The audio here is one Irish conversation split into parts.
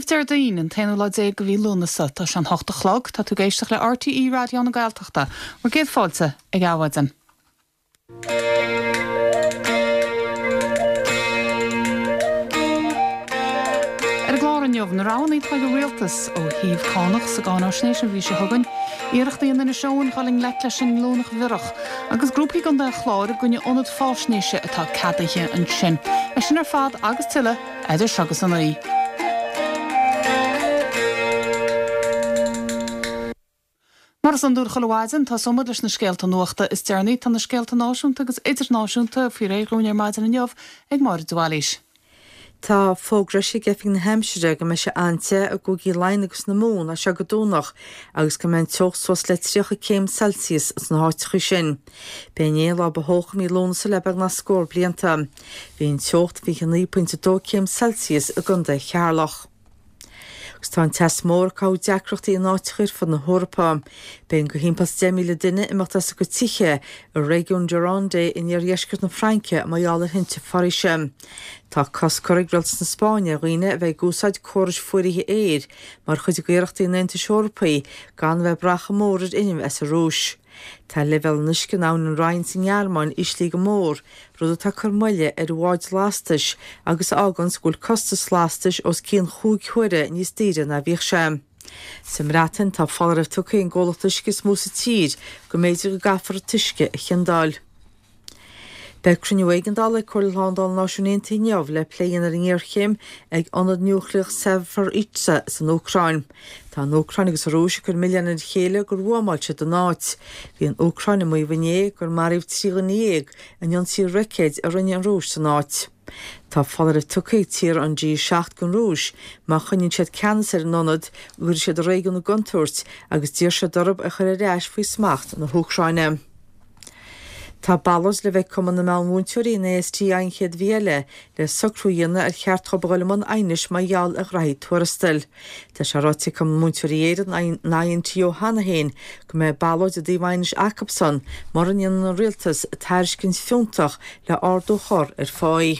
Daoine an téanú dé go bhí lúnasa tá an 8 chlog tá tú géisteach le RTE Radio na Gaeltachta mar géad fáilte ag áhaidan. Neomh na ránaí tá go rialtas ó híomh cánach sa gáná snéis an bhí se thugann, iarachtaíon na seoin chaling le leis an lónach bhirach, agus grúpaí gan de chláir gunne onad fásnéise atá cadaithe an sin, a sin ar fad agus tuile idir segus an í. Mar an dúr choháidin tá somad leis na scéalta nuachta is dearnaí tá na scéalta náisiúnta agus idirnáisiúnta fí réúnear maidin an neomh ag mar dúáilís. Tá fógrasi gefing na Hampshire go me se ante a gogi lein agus na mún a se go dúnach agus go men teocht sos le 3 Celsius as na háitichu sin. Bené lá behoch mí lón sa lebeg na scór blianta. Bhín teocht bhí 9.2 Celsius a gunda chearlach. Gus tá an test mór cá deacrochtaí an áitichir fan na Hórapá. Ben go himpas 10 míle duine imachtas go tiche a régiún Gironde in ar iescurt na Franke a maiálar hinte farise. Tá coscorig grils na Spáine roine a bheith gúsáid córis fuirithe éir, mar chuid goireachtaí na Intis Eorpaí gan bheith bracha mórid inim as a rúis. Tá level niscin án an Ryan sin Jarman islí go mór, rud tá carmuile ar bháid lástais agus ágan sgúil costas lástais os cían chúg chuire níos tíre na bhíoh sem. Sem rátain tá fallarh tucha an ggólacht tuisce músa tír go méidir go gafar tuisce a cheandáil. Becrún Weigandal le Corlhandal Náisiúnta neamh le pléan ar an Iarchéim ag anad nuachliach Sever Itse san Ucrain. Tá an Ucrain agus aróise gur milliónna chéile gur bhuamáilte don áit. Bhí an Ucrain am mhaoiné gur maríomh tríganíag an ionsí recéid a rinne an rúis san áit. Tá fallar a tucaí tír an G7 gon rúis, má chuinn siad ceannas ar an anad gur siad a réigean na guntuirt agus dír se dorb a chuir réis faoi smacht na Ucraine. Tá ballas le bheith cuman na meánmúntúirí na ST ainchéad bhéile le socrúíanna ar cheart chobagáilman ainis maiall a raid tuarastal. Tá se ráti cum múntúiríéad nain tío hana héin go mé ballad a díhhainis Acapson mar an ian na rialtas a tairiscin fiúntach le ardó chor ar fáí.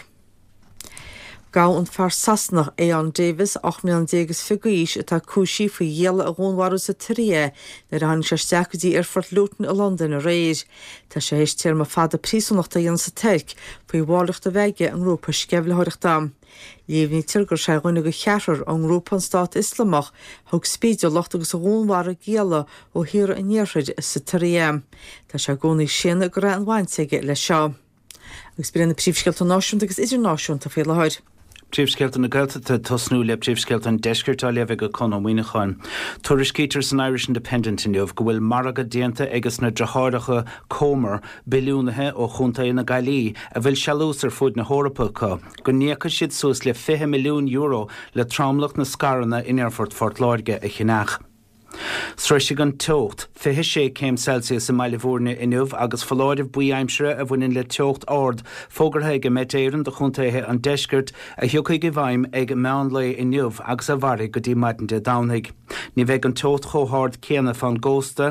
Gá an fear sasnach Éan Davis 8,000 figuís atá cúsí faoi dhéala a gúnharú sa tríe na rahan se steacadí ar Fort Luton a London a réir. Tá sé héistíar má fada prísúnachta dhéan sa teirc faoi bhálacht a bheige an grúpa sceflethireachta. Léomhní tirgur sé ghuine go chearar an grúpa an Stát Islamach thug spíideal locht agus a gúnhhar a géala ó hir a níorthaid sa tríe. Tá sé gúnaí sinna go raibh an bhainteige le seo. Agus bíann na príomhscealta náisiúnta agus idirnáisiúnta fé lehair. Príomhscealta na Gaeltachta tosnú le príomhscealta an deisceirtá lebh go conmhaoineáin. Tuairis Cítears an Irish Independent in neomh go bhfuil marga déanta agus na drathracha cómar bilúnathe ó chuntaí na Gailí a bhfuil sealús ar fud na Hórapácha go níocha siad suas le 5 milliún euro le trámlacht na scaranna in Airfort Fort Láirge a Chinach. Sreisig an teocht 5 Celsius in Mailivúrne inniuh agus falláidh buí aimsere a bhfuin le teocht ard fógarthe go météireann de chuntaithe an deiscirt a thioccaigh go bhaim ag meán le inniuh agus a bharigh go dtí maidinte damhaigh. Ní bheith an teocht chóthard céanna fan gósta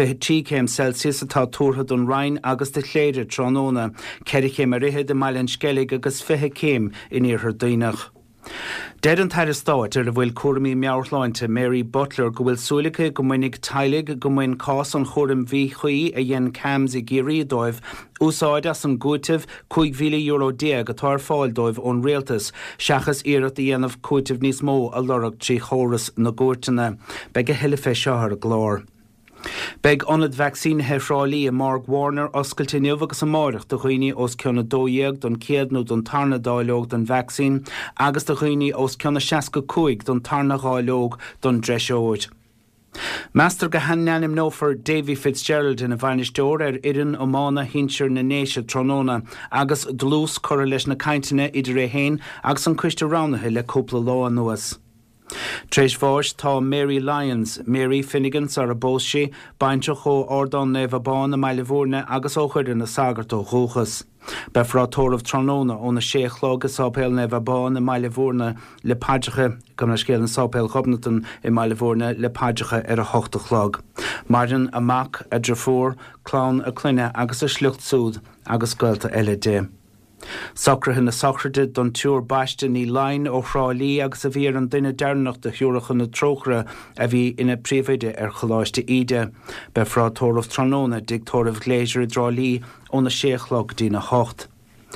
5 Celsius atá túrtha don Rhein agus de chléire trónóna, 4 a rithe de Mailen Skellig agus 5 in iarthar daoinach. Dead an tair stáit ar a bhfuil cuairmí meabhartháinte Mary Butler go bhfuil súlacha go minic tailig go mhain cás an chóirim bhí chuí a dhéon cams i géirí dóibh úsáid as an gúitimh €5,000 atá fáil dóibh ón réaltas seachas iarrat a dhéanamh cúitimh níos mó a lorach trí chóras na gúirtainna beag a heile fé seothar a glár. Beg onad vaccín hefráilí a Mark Warner oscailte neamh agus a máireach do chuoine os ceanna dóíag don céadnú don tarna dáileog don vaccín agus do chuoine os ceanna 65 don tarna gáileog don dreisióid. Meastar go hanneanim nófar Davy Fitzgerald in a bhainisteoir ar irin ó mána hinseir na néise trónóna agus dlús chora leis na cainteanna idir é héin agus an cuiste ránathe le cúpla lá nuas. Tréis bháis tá Mary Lyons, Mary Finnegan ar a bósí, bainte cho ordán neh bán na Mailivúrne agus óchuir na sagartó chúchas. Befrátómh trónóna ó na séchlóga sápéil neh bán na Mailivúrne le páidecha go na scéal an sápéil chobnatan i Mailivúrne le páidecha ar a 8 chlog. Marin amach a drafúr, clán a cluine agus a slucht súd agus gailta eile dé. Sacrathe na sacrade don túr baiste ní lein ó Chrálí agus a bhíar an duine dearnach de thiúrachan na trochra a bhí ina príomhaide ar choláiste ide, be frá tóramh Tróna dig tóramh Gléisiúr Drálí ó na séachlog dína hocht.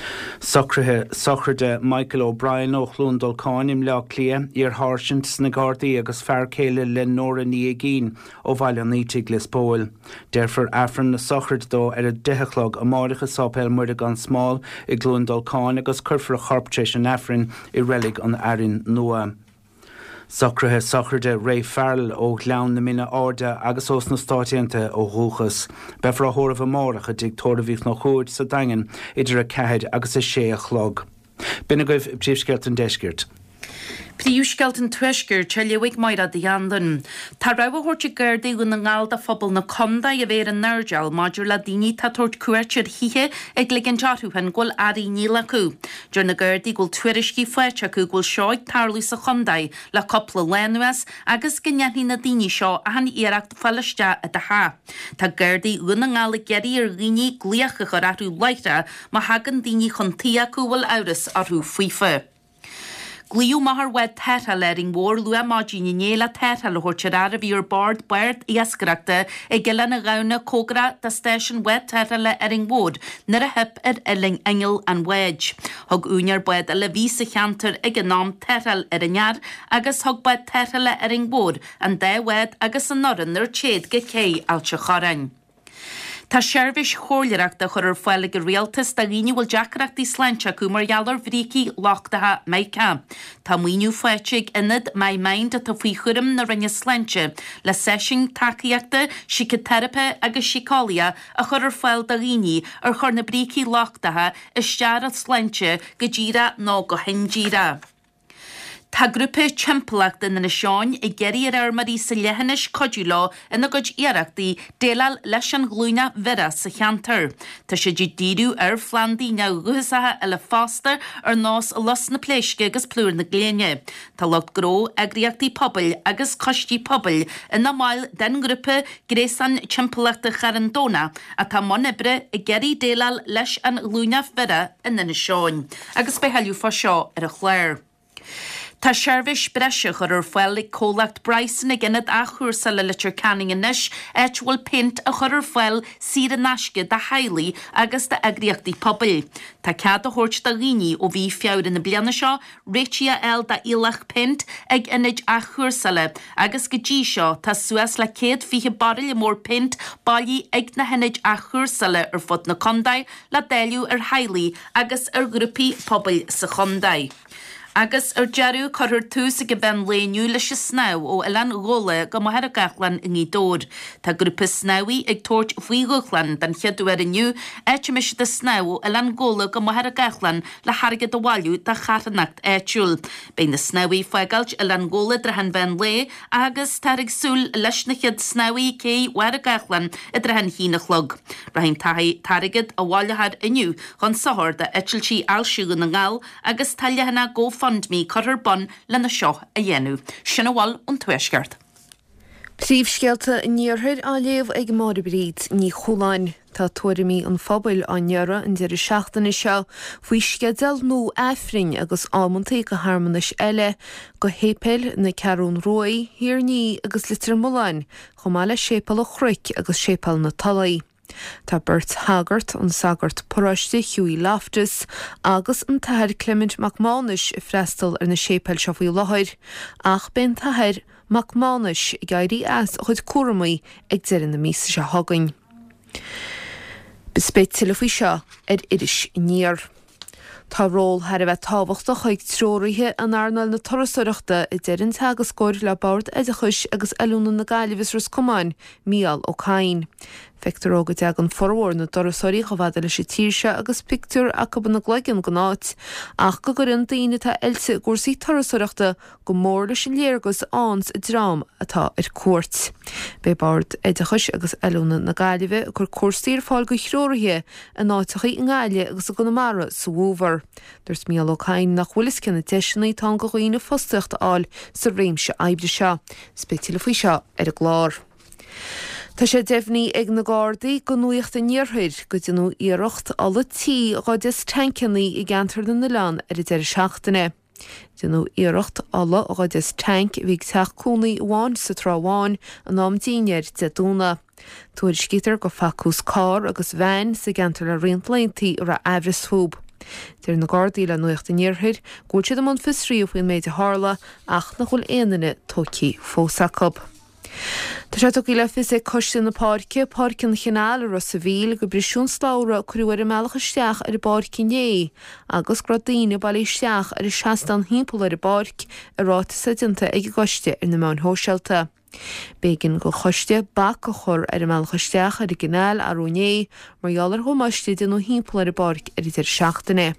Sacrade Michael O'Brien ó Chlúndolcáin im leach lia ar háirsint sna Gardaí agus fearcéile le nóra ní agén ó bhaile nítig Lisbóil. Deirfar affran na sacrad dó ar a dethechlog a máiricha sápéil muirde gan smáil i Chlúndolcáin agus curfar a charptréis an affran i relig an airin nua. Sacrade Ray Farrell ó Gleann na Mina Áda agus os na stáitianta ó Rúchas. Be frá thóramh amárach a dig tóramhíoch na chúid sa daingan idir a ceithid agus a séachlog. Bina goibh príomhsceilt an deisgirt. Príomhsceilt an tuisgur teilehigh maira de Andan. Tá rabh thuirte Gardaí go na ngáilda phobal na conda a bhéir an nerdeal maidir le daoine tá tuairt cuairtear hithe ag le an dearthúhan ghfuil airí níl acu. Deir na Gardaí ghfuil tuairiscí foiite acu ghfuil seoid tarlú sa chondaid le coppla lenuas agus gneanní na daoine seo a han iarracht falliste a de ha. Tá Gardaí go na ngála geirí ar riine glíocha chu rathú leite má hagan daoine chuntaí acu bhfuil áras arthú fuife. Glíú mahar wed teta lering mór lua mágíine néla teta le hortir arabí ar bard bairt iascarachta ag gile na gauna cógra da station wed teta le ering mód nar a hip elling engel an wedge. Hog únar bed a le vísa chanter ag an nám tetal ar an jaar agus hog bed teta le ering mód an de wed agus an noran nar chéad ge cé alse chorain. Tá seirbhís chóirleachta chur ar foiile go réaltas da líine bhfuil deacreachtaí sláinte acu mar geallar bhrící láchtatha maicha. Tá muoinú foiiteigh inad mai main a tá faoi churim na rinne sláinte le session takeíachta psicotherapy agus psicólia a chur ar foiil da líine ar chur na brící láchtatha istear a sláinte go ddíra nó go hindíra. Tá grúpa timpplaachta na seáin i geirí ar armarí sa lehanais codúlá ina gcuid iarachtaí déal leis an glúine vera sa cheantar. Tá sé díú ar Flandaí ne ruhasathe a le fásta ar nás a las na pléisce agus plúr na gléine. Tá locht gró agriachtaí pobl agus costí pobl ina máil den grúpa gréasan timpplaachta charandóna a tá monibre i geirí déal leis an glúine vera ina na seáin. Agus beheilú fá seo ar a chléir. Tá seirbhís breise chur ar foiil cólacht Bryson ag inad a chuúrsa le litir canning inis bhfuil pint a chur ar foiil siad a nasce de hailí agus de agriachtaí pobl. Tá cead a thuirt da líní ó bhí feabhar in na bliana seo réitia eil da ilach pint ag inid a chuúrsa le agus go dtí seo tá suas le 120 baril mór pint bailí ag na hinid a chuúrsa le ar fud na condaid le déiliú ar hailí agus ar grúpaí pobl sa condaid. Agus ar dearú chuir túsa go ben léniu leis sná ó elan ggóla go maithar a gachlan in í dór. Tá grúpa snáí ag tóirt faoigochlan den cheadú ar iniu éitiimiisi de sná ó elan ggóla go maithar a gachlan le hargad a bháilú de charanacht éitiúil. Bein na snáí foiigailt elan ggóla drahan ben lé agus tar ag súl leis na chead snáí cé war a gachlan i drahan hína chlog. Rahinn tarigad a bháilehad iniu chun sohar de éitiltí alsiúgan na ngáil agus tallehanna go GoFundMe chuir bon lena seo a dhéanú. Sinna bháil an tuaisceart. Príomhsceilte níorthir á léamh ag Marbríd ní choláin. Tá tuairimí an phobail anheara an deireadh seachtainna seo faoi sceadal nó éifrin agus ámantaí go harmanis eile go hépéil na Cearún Rói, hir ní agus litir moláin chomá le sépal a chruic agus sépal na talaí. Tá Bert Haggart an sagart poráiste Hughie Loftus agus an tathir Clement McManus i freistal ar na sépal seo faoi láthir ach ben tathir McManus i gairí as a chud cuairmaí ag deireadh na mísa se hagainn. Bespéit tuile faoi seo ar iris níor. Tá ról har a bheith tábhachta chuig tróirithe an airneil na torasúireachta i deireann teagas scóir le bord éideachais agus eilúna na Gaillimhis Roscomáin Míal Ó Cadhain. Feictar óga deag an forhór na dorasóirí go bhada leis tíirse agus pictiúr a go na gleigean go náit ach go gur an daoine tá eilte gúsaí torasúireachta go mór leis an léargus áns i drám atá ar cuairt. Bé bord éideachais agus eilúna na Gaillimhe gur cuairsaí ar fáil go chróirithe a náitechaí in Gaile agus a go na mara sa bhúvar. Dúirt Míal Ó Cadhain nach bhfuil cinna teisinaí tá go dhaoine fostacht áil sa réimse aibre seo. Spéitiúla faoi seo ar a glár. Tá sé defhní ag na Gardaí go nuocht a níorthaid go dtí iirecht alla tí gáidir tanceannaí i gceantar na leán ar idir seachtainna. Dú iirecht alla gáidir tank bhíh teachcúnaí bháin sa tráháin an nám daoineir de dúna. Tuair scítar go facús cá agus bhein sa gceantar le riomplaintaí ar a ehras thúb. Dir na Gardaí le nuocht a níorthaid gúil siad am an fisríomh faoin méid a hála ach na bhfuil aanaine tócí fósacab. Tá sé tuí le fis é coiste na páircin chinál ar sa bhíl go brisisiún slára cruúir meachchasteach ar i bárcinné, agus gradíine bailísteach ar i 16 hímpel ar i bárc a ráta sa dinta ag goiste ar na mán hóseilta. Bégin go choiste bac go chur ar i meachchasteach ar i gcinál arúné margheallar thomáiste den ó hímpel ar i bárc ar idir seachtainna.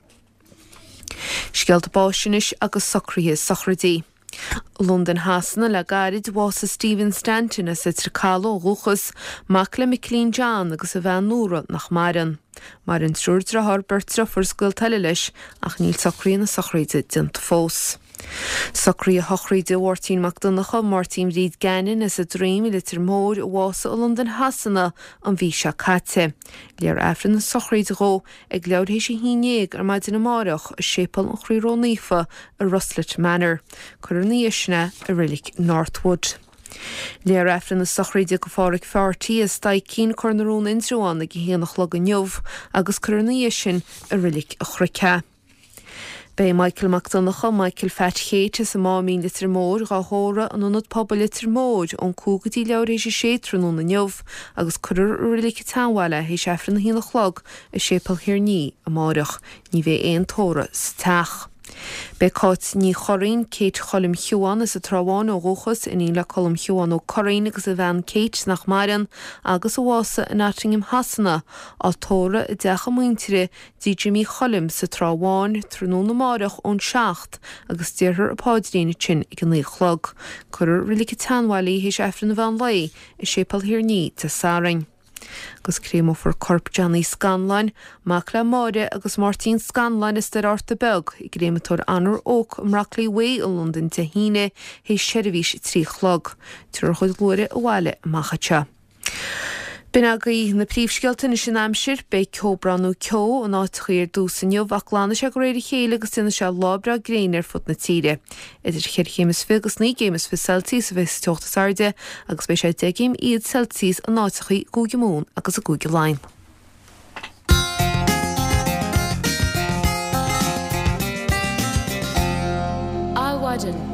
Scealta báisinis agus socríthe sochradí. London hasanna le garid was Stephen Stanton a sa tricálo ruchas mac le Micklín John agus a bhean núra nach maran. Mar an trúrdra Harbertra for scoil tile leis ach níl socríí na sochraide dint fós. Socrí a hochraide Martin McDonagh Martin Reid Gannon is a dream litir mór was o London hasanna an bhí se caite. Léar efran na sochraide ró ag leabhrééis sé hínéag ar maidin na marach a sépal an chrííró nífa a Ruslet Manor, chur na isna a rilik Northwood. Léar efran na sochraide go fáric feartaí is staid cín cornarún indraán ag héanach le an neomh agus chur na isin a rilik a chruice. Bei Michael McDonagh Michael Fatchéte sa mámín litir mór gá hóra an unad pobl litir mór ón cúgatí leabhrééis sé sétrún na neomh agus chuir rilik táhhaile hééis efran na híanach log a sépal hirní a márach ní bheith éon tóra sa teach. Bei cát ní chorainn Kate cholim Huan is a tráháin ó róchas in íla cholim Huan ó chorainn agus a bhean Kate nach maran agus ó bhása in Nottingham hasanna á tóra i decha muintere dí Jimmy cholim sa tráháin trúnú na márach ón seacht agus tíorthar a pádríine sin ag an líchlog. Cuir rilik tanhhailí hééis efran na bhean lei i sépal hirní ta sárainn. Gus crémo for corp Johnny Scanlan, mac le máire agus Martin Scanlan is der arta beg i grématór anor óg mraclí wé a London te híine hééis seirbhís trí chlog, tuair chud glóire a bhhaile machcha. Bin agaí na príomhscealtain is sin amsir be ceobranú ceo an áitchéir dúsanneomh ach lána se go réidir chéile agus duine se lábra gréinar fut na tíre. Idir chéir chémas fi agus 9 gémas fi Celsius a bheits teachta sarde agus bei sé 10 gém iad Celsius an áitchaí gúige mún agus a gúige láim. Áhaidan.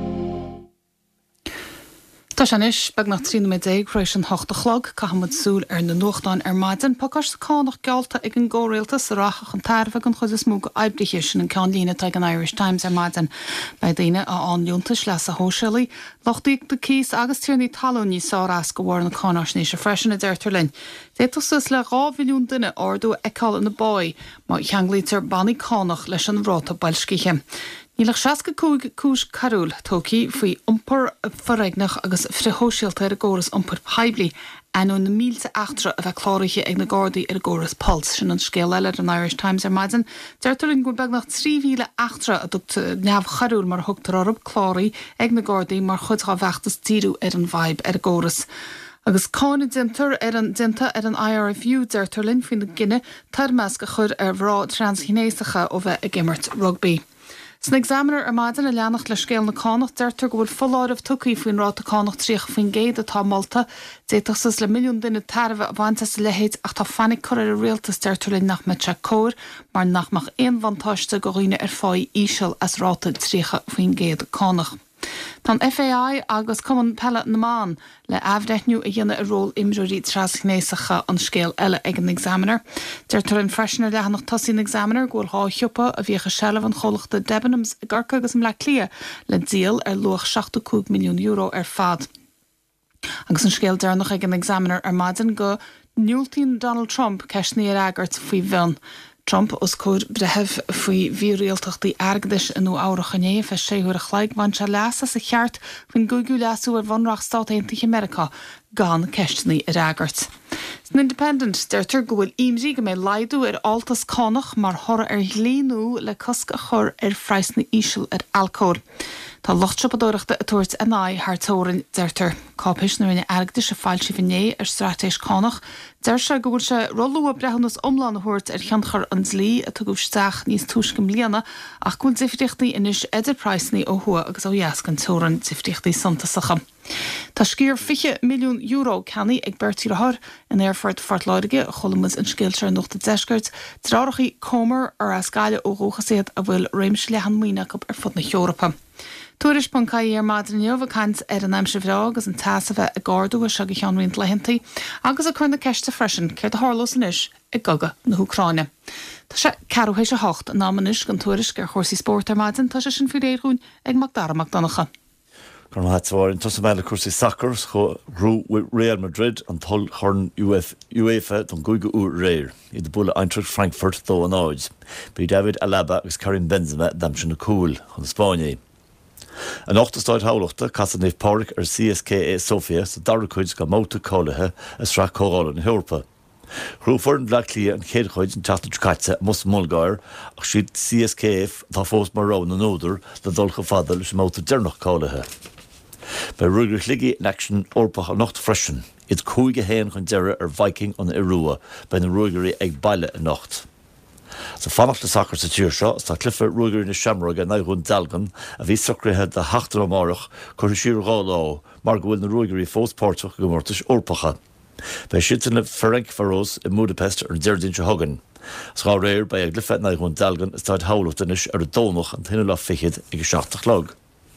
Tá sé is bag nach 3 rééis an 8 chlog cahamad súl ar na nuachtáin ar maidin pagas cánach gealta ag an ggóréaltas rachach an tarfa an chud is mú go ebriché sin an cean lína ag an Irish Times ar maidin bei daine a anúntas leis a hósealaí lochtaíag de cís agus tíirní talún ní sárás go bhhar na cánáisní se freisin a deirtar linn. Détas is le 2 milliún duine ordú eáil in na báid má cheanglítar bannaí cánach leis an bhráta bailscithe. Nílach 60 cúis carúil tócí faoi umpar forreignach agus frithóisialta ar a ggóras umpar peibli anú na 1008 a bheith chláirithe ag na Gardaí ar a ggóras Pulse sin an scéal eile an Irish Times ar maidin. Deirtar in go beg nach 3008 a dúcht neamh charúil mar thugtar orb chláirí ag na Gardaí mar chudá bheachtas tíú ar an bhaib ar a ggóras. Agus cána dintar ar an dinta ar an IRFU deirtar linn faoin na Guine tar meas go chur ar bhrá transchinéisacha ó bheith a gimmert rugby. San examiner ar maidin a leannach le scéal na cánach deirtar go bhfuil fulláirmh tucaí faoin ráta cánach tríoch faoin géad atá Malta détasas le milliún duine tarbh a bhaintas lehéid ach tá fannig chur ar a réaltas deirtar linn nach mete cóir mar nachmach éon vantáiste go roiine ar fáid íseal as ráta tríocha faoin géad cánach. Tá FAI agus cumann pelle na mán le abhreithniú a dhéanana a ról imreoirí trasgnéisacha an scéal eile ag an examiner. Deirtar an freisinnar leannach tosín examiner ghfuil há thiúpa a bhíocha sellh an cholachta Debenhams garcha agus am le clia le díal ar luach 62 milliún euro ar fad. Agus an scéal dearnach ag an examiner ar maidin go niúltín Donald Trump ceisní ar agart faoi bhean. Trump os cóir brethebh faoi bhíréalteachtaí airgeadais inú áirichanné fe séúir a chhlaig bhain se leasa sa cheart faoin gúgiú leasú ar bhanreacht Stát Aontaithe America gan ceistení ar agart. San Independent deirtar go bhfuil imrí go mé laidú ar altas cánach mar thora ar líonú le cosca chur ar freisna íseal ar alcór. Tá lochtsepadóireachta a tuairt a náid thtóirin deirtar cápis nó ina airgde se fáilsí vinné ar stratéis cánach, deir se gúil se rollú a brehannas omláin thuirt ar cheanchar an slí a tugústeach níos túiscim líana ach gúil difriochtaí inis Enterprise-ní ó thua agus ó dheascan tóran difriochtaí santasacha. Tá scír 50 milliún euro ceannaí ag bertí rathir in airfort fartláidige a cholamas an scéiltear nuachta deisgurt, trárachaí Comer ar a scáile ó róchasíad a bhfuil réims lehan muoineach ar fud na Eorpa. Tuairis pancaí ar madriniuh cant ar an aimse bhrá agus an tas a bheith a gáardú a seag cheanrint lehantaí agus a chun na ceiste freisin céir a hálas inis i gaga na Ucráine. Tá sé ceúhééis a hocht an námanis gan tuairis gur chósaí sport ar maidin tá sé sin fi réirún ag Magdara Magdonacha. Gan hatsáir in tusa meile cuasaí soccer rú Real Madrid an tol chun UEFA don gúige úr réir I de bula Eintracht Frankfurt dó an áid. Bí David Alaba agus Karim Benzema dam sin na cúil chun Spáine. An 8stáid hálaachta casan éh páric ar CSKA Sofia sa darchuid go móta cólathe a sra cóála na Eorpa. Rúfar an bhlaclí an chéadchuid an teachta caite mus mulgáir ach siad CSKF tá fós mar rán an óidir le dulcha fada leis móta dearnach cólathe. Bei ruúgur ligi in action orpach an nacht freisin, iad cúige héan chun deire ar Viking an Irua bei na ruúgurí ag baile a nacht. Sa fannacht le sacr sa tíir seo, tá clifa ruúgur na Shamrock a naghún dalgan a bhí socrthe de heachtar amárach chuir siúr gáilá mar gohfuil na ruúgurí fóspáirteach go mórtas orpacha. Bei sitan na Ferenc Faros in Budapest ar deirdín se hagan. Sá réir bei ag glyfa naghún dalgan is táid hálaachtanis ar a dónach an tinine le fichiid ag 7 lag.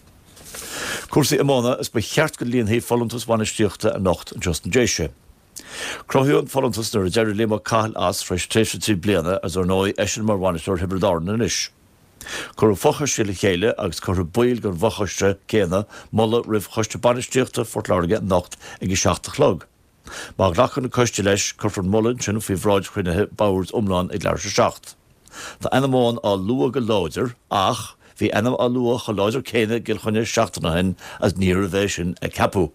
Cuasaí amána is ba cheart go líon hí follantas bhainisteochta a nacht an Justin Déise. Crothúan follantas nar a deirir léma caithil as freis tréisití bliana as ar nói eisin mar bhainisteoir hebredáin inis. Cur fochar sí le chéile agus cur buil gur bhachaiste céna molla rih choiste banisteochta fortláige nacht ag 7 lag. Má ghlachan na coiste leis chufar mullen sin fhí bhráid chuinethe báirs omláin ag leir 7. Tá enamán á lua go láidir ach hí enam á lua go láidir céine gil chunne 7na hen as níor a bheith sin a capú.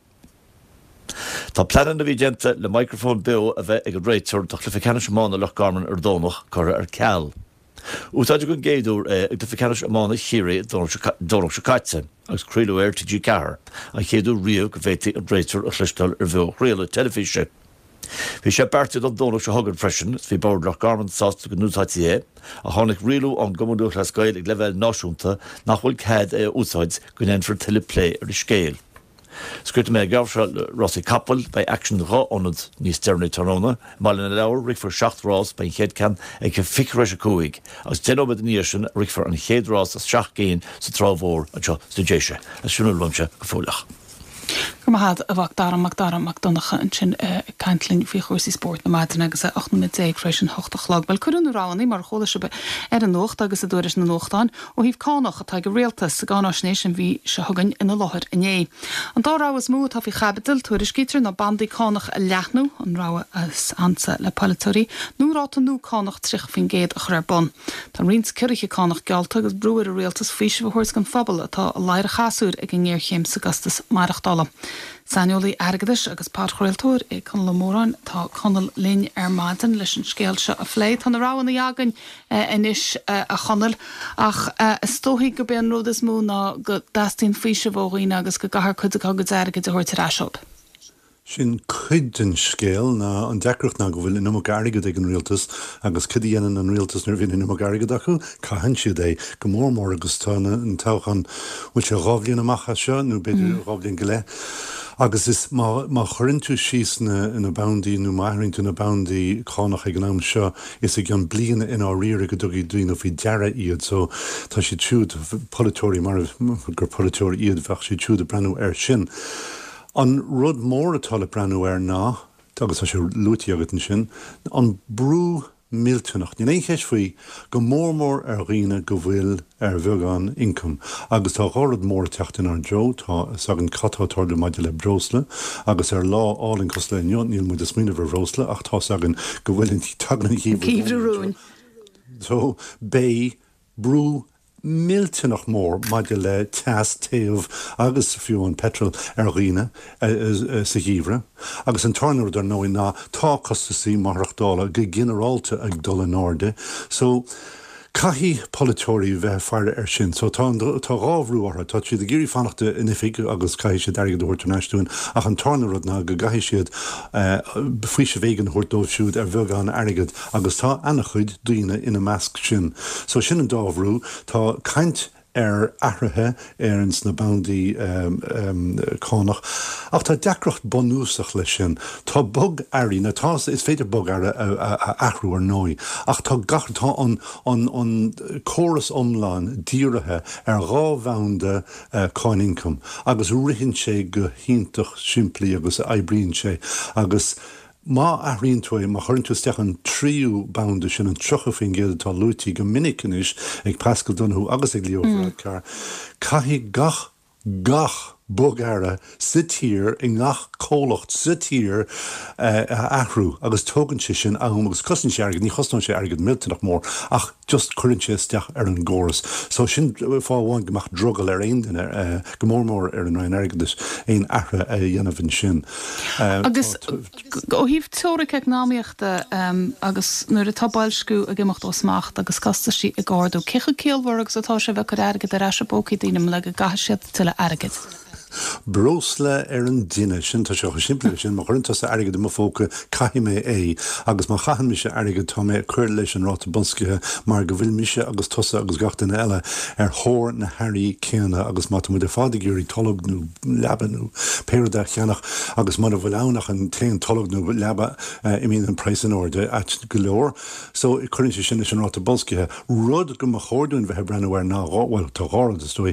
Tá planan na bhí dénta le microfón beo a bheith ag an réiteir do chluficeanna semána lech garman ar dónach chur ar ceall. Útáidir gon géadúr ag chluficeanna semána chiiré dónach se caite agus críúir TG Cahar a chéadú riamh go bhétaí an réiteir a chluistal ar bheith réile telefíse. Bhí sé bertid an dónach se hagan freisin, bhí bord lech garman sásta go núsáidtí a tháinig rialú an gomanúch le scail ag leheil náisiúnta nach bhfuil céad úsáid go nefir teleplay ar i scéal. Scuirte mé gabhse Rossi Capel bei action ráionad níos dearna taróna, máil in leabhar ricfar 7 rás bei chéadcan ag go ficreis a cúig, agus denóid níos sin ricfar an chéad rás a 7 géin sa trámhór a seo sa déise, a siúna lumse go fólach. Go had a Magdara Magdonacha an sin cantlinn fao chósaí sport na maidin agus a 8 freisin 8 lag. Bel chuún ránaí mar chola se be ar an nócht agus a dúiris na nóchtáin ó híh cánach atá go réaltas sa gánáisnééis sin bhí se thugann ina láthir inné. An dáráhas mú tá bhí chabadil tuairis cítar na bandaí cánach a leathnú an rá as ansa le palatóí, núráta nú cánach trich fin géad a chur bon. Tá rins curiche cánach gealta agus brúir a réaltas físe bhhuiirs gan fabal atá leir a chaúr ag an ggéirchéim sa gastas marachtála. Sanolaí airgadis agus páirchréiltóir ag chun le mórán tá chunal linn ar maidin leis an scéalse a phléid tá na rána jagan inis a chunal ach stóthaí go bean rud is mú ná go dastín físe bhóghíine agus go gahar chud a go airgad a thuirtar aisiop. Sin chuidin scéal ná an decrocht ná go bhfuil in garigad ag an rialtas agus cudíanaan an rialtas nar bhíon in garigad acu caihan siad é go mór agus tána an táchan bhfuil se rábhlíonn amach seo nó beidir rábhlíonn go le. Agus is má chuirinn tú síos na boundaí nó maithirinn tú na boundaí chánach ag an am seo is ag an bliana in á riire go dugí dúin ó bhí deara iad, so tá si túd polatóirí mar gur polatóir iad bheach si túd a brenn ar sin. An rud mór atá le brenn ar ná, agus tá sé lútaí agat an sin, an brú míltúnach. Ní éon faoi go mór ar riine go bhfuil ar bheagán income. Agus tá ghorad mór teachtain ar Joe, tá sagan catátar le maidide le brosla, agus ar lá álinn cos le nion níl muid a smína bhar brosla, ach tá sagan go bhfuilinn tí tagna híomh. So, bé, brú, míltúnach mór maidide le teas taobh agus fiú an petrol ar riine sa híomhre. Agus an tarnúir ar nóí ná tá costaí marachtála go generalta ag dul in áde. So, Caihí polytóí bheith fearre sin, so tá ráhrúhartha, tá siad a géirí fannachta inifig agus caiisi sé deirgad dúirtarneistún ach an tarnarad ná go gaiisi siad faoi sé bhégan thuirtóisiúd bheagán airgad agus tá annachchuid daoine ina measc sin. So sin an dábhrú tá caint ahrathe an sna boundaí cánach. Ach tá deacrocht bonúsach lei sin. Tá bog airí, na tá is féidir bog ar ahrú ar nói. Ach tá gachta an choras omláin díirithe ar rábhaunda cáinincum. Agus rihin sé go híntaach siimplí agus eibríonn sé. Agus má athríonn tú má chuann tú steach an tríú bounda sin an trocha fin géad tá luútaí go minicinis ag Pascal Donhu agus ag Leo car. Caihí gach bogara sitír i ngach cólacht sitír ahrú agus tógann sé sin agus cosan sé agad ní chostan sé agad miltanach mór ach just chuann sé steach ar an góras. So sin fáháin goach drogal ar aon duine go mór ar an rain agadis éon ahra a dhéanamhann sin. Agus ó híh teóric eagnáíochta agus nuair a tabbáilscú a gimocht osmacht agus casta sí i gáardú cecha céalhhar agus atá sé bheith agad ar eise bócaí daoine le go gaiisiad tuile agad. Brosle ar an duine sin tá seo siimplí sin má chuintá agad do fóca caiime agus má chahan mise agad tá mé chuir leis an ráta bonscithe mar go bhfuil mise agus tosa agus gachtain eile ar thór na hairí céanna agus má mu de fádaigúirí tolagnú lebanú péirda cheannach agus mar bhfuil annach an téan tolagnú leba I mín an price an orde at go leor. So I chuirn sé sin an ráta bonscithe rud go a chóirún bheit brenneir náhil tá gáda stoi.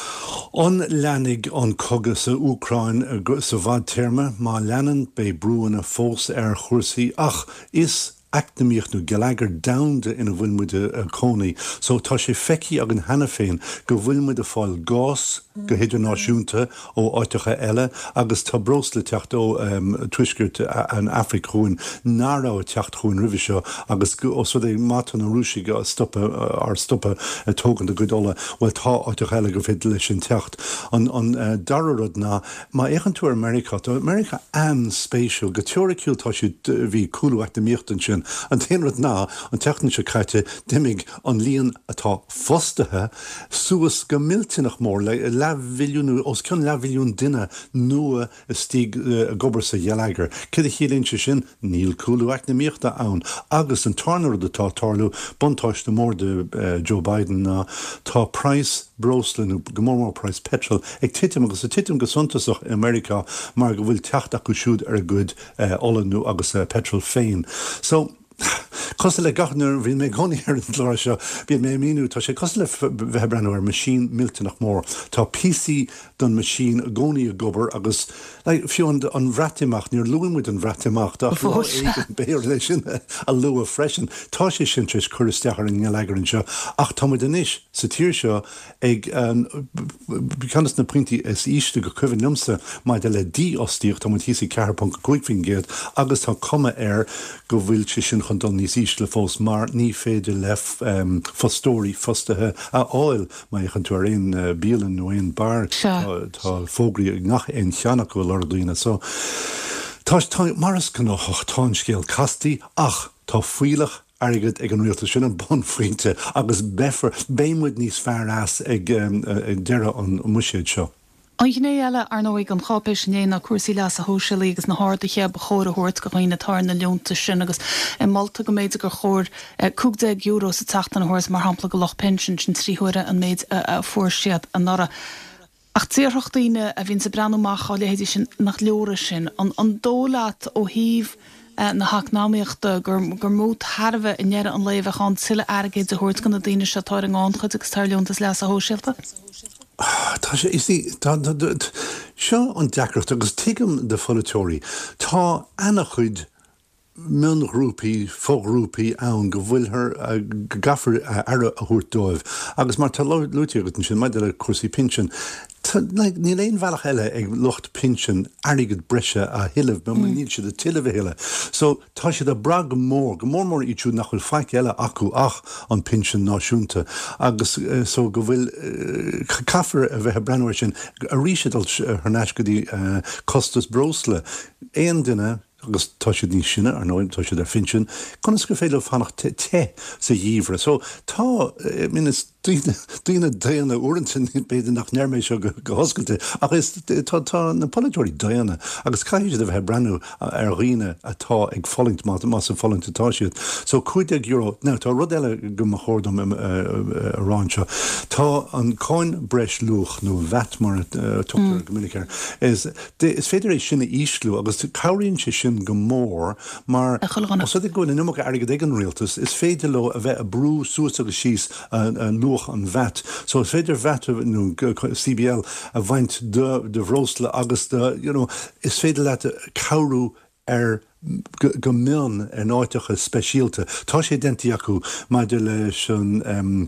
On lenig an coga sa Úcrain sa bhd terma má leanan bei brúan a fós ar chuirsaí ach is actamíocht nó galagar damda ina bhfuilmuide cónaí, so tá sé feici ag an hena féin go bhfuilmuide fáil gás go héidirnáisiúnta ó áitecha eile agus tá brosla techt ó tuisgurt an Africún nárá techt chuún rih seo agus os é matan an rúisi go stoppa tógan de godóla bhfuil tá áitecha eile go féidir leis sin techt. An darrad ná má échan tú America an spéisiú go teoriciúil tá si bhí coolúachta míochtan sin an téanrad ná an techan se caite dimig an líon atá fostathe suas go miltinach mór le levilliún os cin levilliún duine nua stíg gobar sa dhealagar. Cid a chialann se sin níl coolúach na míochta ann agus an tarnar atá tarlú buntáiste mór de Joe Biden ná tá price Broslan gomórmór price petrol ag titim agus a titim go suntasach America mar go bhfuil teach go siúd ar good olanú agus petrol féin. So Costa le gachnar bhí mé gcóí ar an glóir seo, bí mé míú tá sé costa le bheith brenn ar masín miltanach mór. Tá PC don masín gcóí a gobar agus fiú an bhreatimach níor luúimmuid an bhreatimach béir lei sin a lu a freisin. Tá sé sin tris chuiristeachar an legar an seo ach tá den isis sa tír seo ag canas na pointí is íiste go cuimhin numsa mai de le dí ostíocht tá híí cearpon géad agus tá cuma ar go bhfuil si sin chun don níos ísle fós mar ní féidir le fostóí fostathe a áil mai chun tú aon bíalan nó aon bar tá fógraí nach éon cheannach go le daoine. So tá maras go tá scéal castaí ach tá fuiilech agad ag an rialta sin an bon faointe agus befer béimmuid níos fearr as ag deire an muisiid seo. An gné eile ar nóigh an chápéis né na cuasaí leas a hóisií agus na háirdaché ba chóir thuirt go chuoine tar na leonta sin agus I Malta go méid gur chóir €50 sa teachtain thuirs mar hampla go loch pension sin tríhuire an méid a fuairsiad an nara. Ach tíorthachtaíine a bhín sa breanúach áile héidir sin nach leora sin an dólaat ó híh na haacnáíochta gur mód Harbheith inéire an léomh an siile agéid a thuirt gan na daine se táir an gáin chud agus tar leontas leas a hóisiilta? Tá sé seo an deacrat agus tuigem de folatóí tá ana chuid millrúpaí fógrúpaí ann go bhfuilthar gafar ara a thuirt dóibh agus mar tá luúteagat sin maidide le cuasaí pinsin. Ní léon bhealach eile ag lucht pinsin airigad breise a hiileh be níl siad a tiileh héile. So tá siad a bra go mór íú nach chuil feic eile acu ach an pinsin náisiúnta agus so go bhfuil caafar a bheith brenneir sin a ríisiadal thneis go dtí costas brosla. Éon duine agus tá siad ní sinne ar nóim tá siad ar finsin, conas go féile fannach te sa dhíomhre. So tá minas Dína déana uantin beidir nach neirméid seo go hoscailte, agus tá na polyúirí déana, agus caiide a bheith brenn ar riine atá ag fallint má sa fallinttá siad. So €50, ná tá rud eile go a chódom aránseo. Tá an cáin breis luch nó bheit mar tutar gomunicir. Is féidir éis sinna íslú, agus cabhraonn sé sin go mór, mar os goin in numach aige ag an rialtas, is féidir le a bheith a brú suas agus síos an vet. So it's féidir vet no CBL a bhaint de bhrósla agus is féidir le cabhrú go mion ar náitecha speisialta. Tá sé denti acu maidir leis an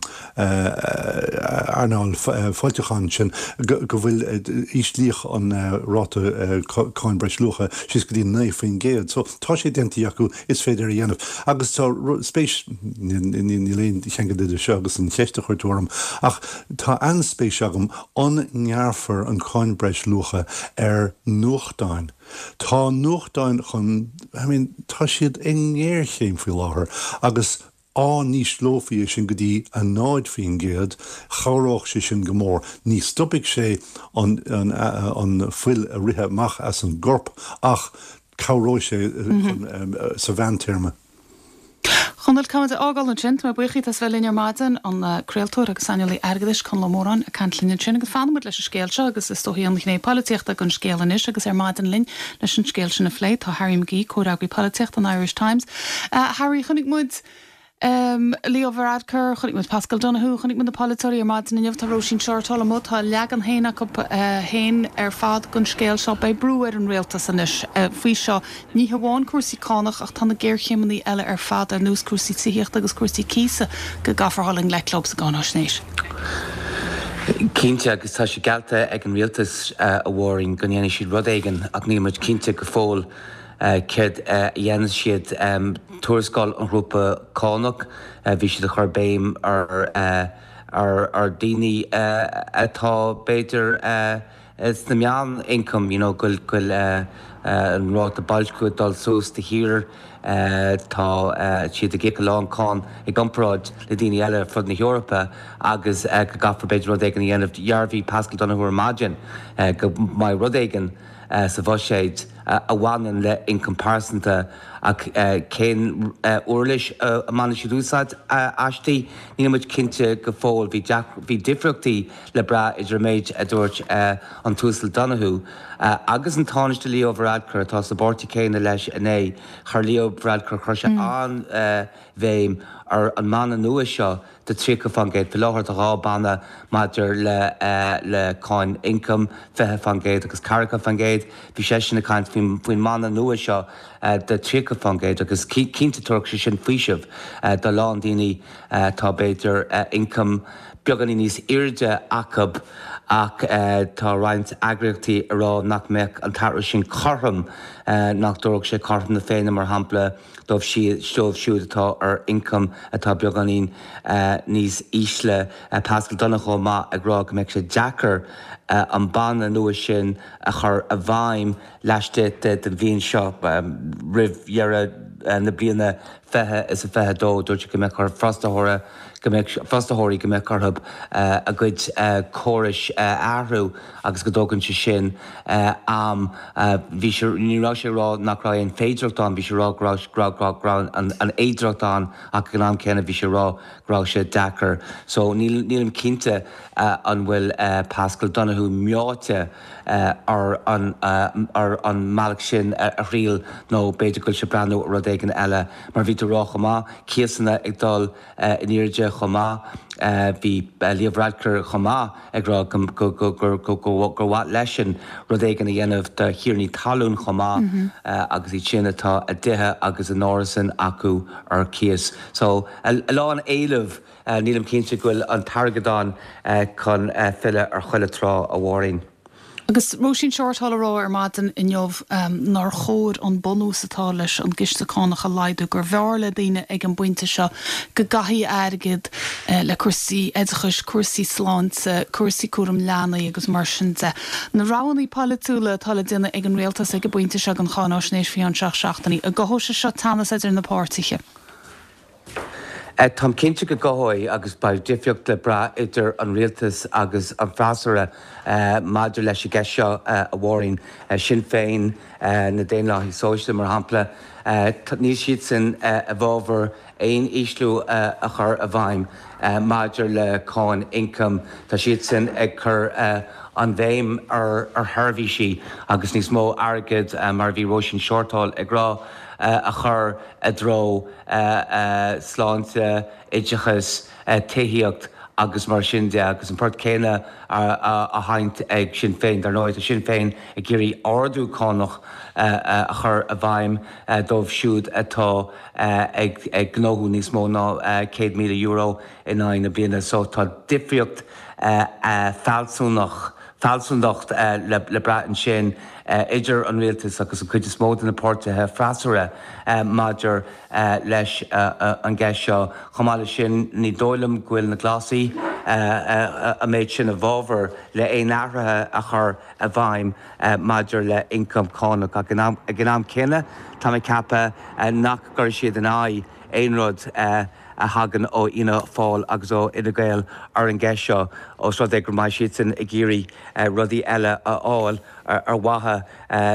Arnáil Fáilteachán sin go bhfuil íslíoch an ráta cáin breis lucha sis go dtí 9 faoin géad. So tá sé denti acu is féidir a dhéanamh. Agus tá spéis léon cheangad seo agus an cheiste chuirtúm ach tá anspéis agam an ngearfar an cáin breis lucha ar nuachtáin. Tá nuachtáin chun tá siad ingéir chéim fao láthair agus níos slófií sin go dtí a náid faoin géad chárách sé sin go mór. Ní stopig sé an fuil a rithe mach as an gorp ach cabhró sé sa bhaintéarma. Chundal cum ágáil an sin, mar buchaí as bhfuil inar maidin an creaaltóir agus anolaí airgadis chun lemórán a cantlíonn sin agus fanmuid leis scéil seo agus is tóíon chné políochtta gon scéalan is agus ar maidin linn leis an scéil sin na phléid tá Harry McGee córagaí políocht an Irish Times. Harry, chunig muid Leo Varadkar, chunig muid Pascal Donahue, chunig muid na políorí ar maidin inniuh tá Róisín Seirtála mó tá leag an héna héin ar fad gon scéil seo bei brú ar an réaltas anis. Faoi seo ní hamháin cuasaí cánach ach tána géirchéimí eile ar fad ar nús cuasaí tííocht agus cuasaí císa go gafarthalling leclób sa gáin snéis. Cínte agus tá sé gealta ag an rialtas a bhharing go dhéana siad rud éigen ach ní muid cínte go fóil céad dhéana siad tuairiscáil an grúpa cánach bhí siad a chur béim ar daoine atá beidir is na meán income, goil an ráta bailscoid dal sós de hir tá siad a gé lán cáin ag gomráid le daoine eile fud na Eorpa agus go gafar beidir rud éigen dhéanamh dhearbhí Pascal Donahue Imagine go mai rud éigen sa bhoséid a bhhanan le in comparisonta ach cén uirlis a mana siad úsáid aistí ní muid cinnte go fóil bhí difriachtaí le bra idir méid a dúirt an túsal Donahue agus an táiste Leo Varadkar tá sa bortí céine leis iné chur Leo Varadkar chuirse an bhéim ar an mana nua seo de trí go fangéid fi láthir a rábanna maidir le cáin income fethe fangéid agus caracha fangéid bhí sé sin na cáint faoin mana nua seo de trí go fangéid agus cínta tuach sé sin faoisih do lán daoine tá beidir income beganí níos irde acab ach tá roinnt agrachtaí ará nach meic an tar sin chortham nach dúach sé chortham na féine mar hampla dómh siúd atá ar income atá beganín níos ísle Pascal Donahue má agrá go meic sé Jackar an banna nua sin a chur a bhaim leiste den bhíon seo rih na bliana fethe is a fethe dúirte go meic chu frostathirí go meic chuthb a gcuid córis airthú agus go dógann sé sin bhí nírá sé rá nach rá an féidireachtáin bhí sé rá an éidireachtáin ach go an céanna bhí sé rá sé Dakar. So nílim cinnte an bhfuil Pascal Donahue meáte ar an meach sin a riil nó beidir goil se breanú rud éigen eile mar bhí rá chomá cíasanna ag dul in iiride chomá bhí Leo Varadkar chomá ag rá gur bhaid leisin rud éigen a dhéanamh de hiarní talún chomá agus í sin atá a dithe agus an árasan acu ar cías. So lá an éileh nílim cinnte gohfuil an targadán chun fiile ar chuile trá a bhharing. Agus Roisin seirtálará maidin in jobh nar chóir an bonús atá leis an gisteánach a leidú gur bhearla daine ag an buinte seo go gaithí airgid le cuasaí éidechas cuasaí sláinte, cuasaí cuaram leanaí agus mar sin de. Na ránaí palaitúla atá duine ag an réaltas ag go buinte seo an chánáisnéis fí an seachtaí a gothóise seo tanas idir na páirtiche. Tá cinnte go gothóid agus ba difriocht le bra idir an rialtas agus an freasara maidir leis g seo a bhhaing Sinn Féin na déanaí sóiste mar hampla. Níos siad sin a bhábhar éon íslú a chur a bhaim maidir le cáin income tá siad sin ag chur an bhéim ar tharbhí si agus níos mó airgid mar bhí Roisin seirtáil ag rá a chur a dro sláinte idechas taíocht agus mar sin de agus an port céine a haint ag Sinn Féin dar nóid a Sinn Féin a géirí ardú cánach a chur a bhaim dómh siúd atá ag gnóú níos mó ná €100,000 in áin na bíana so tá difriocht falsúnacht le bratin sin idir an rialtas agus an chuid is mód na pórtathe freasara maidir leis an gceis seo. Chomáile sin ní dóilm ghfuil na glasí a méid sin a bhábhar le éon áirithe a chur a bhaim maidir le income cánach a gnáam cinenne tá mé cappa nach gur siad an áid éon rud a hagan ó ina fáil agus ó ina gael ar an gceis seo ó seo ag gur mai siad sin i ggéirí rudaí eile a áil ar wathe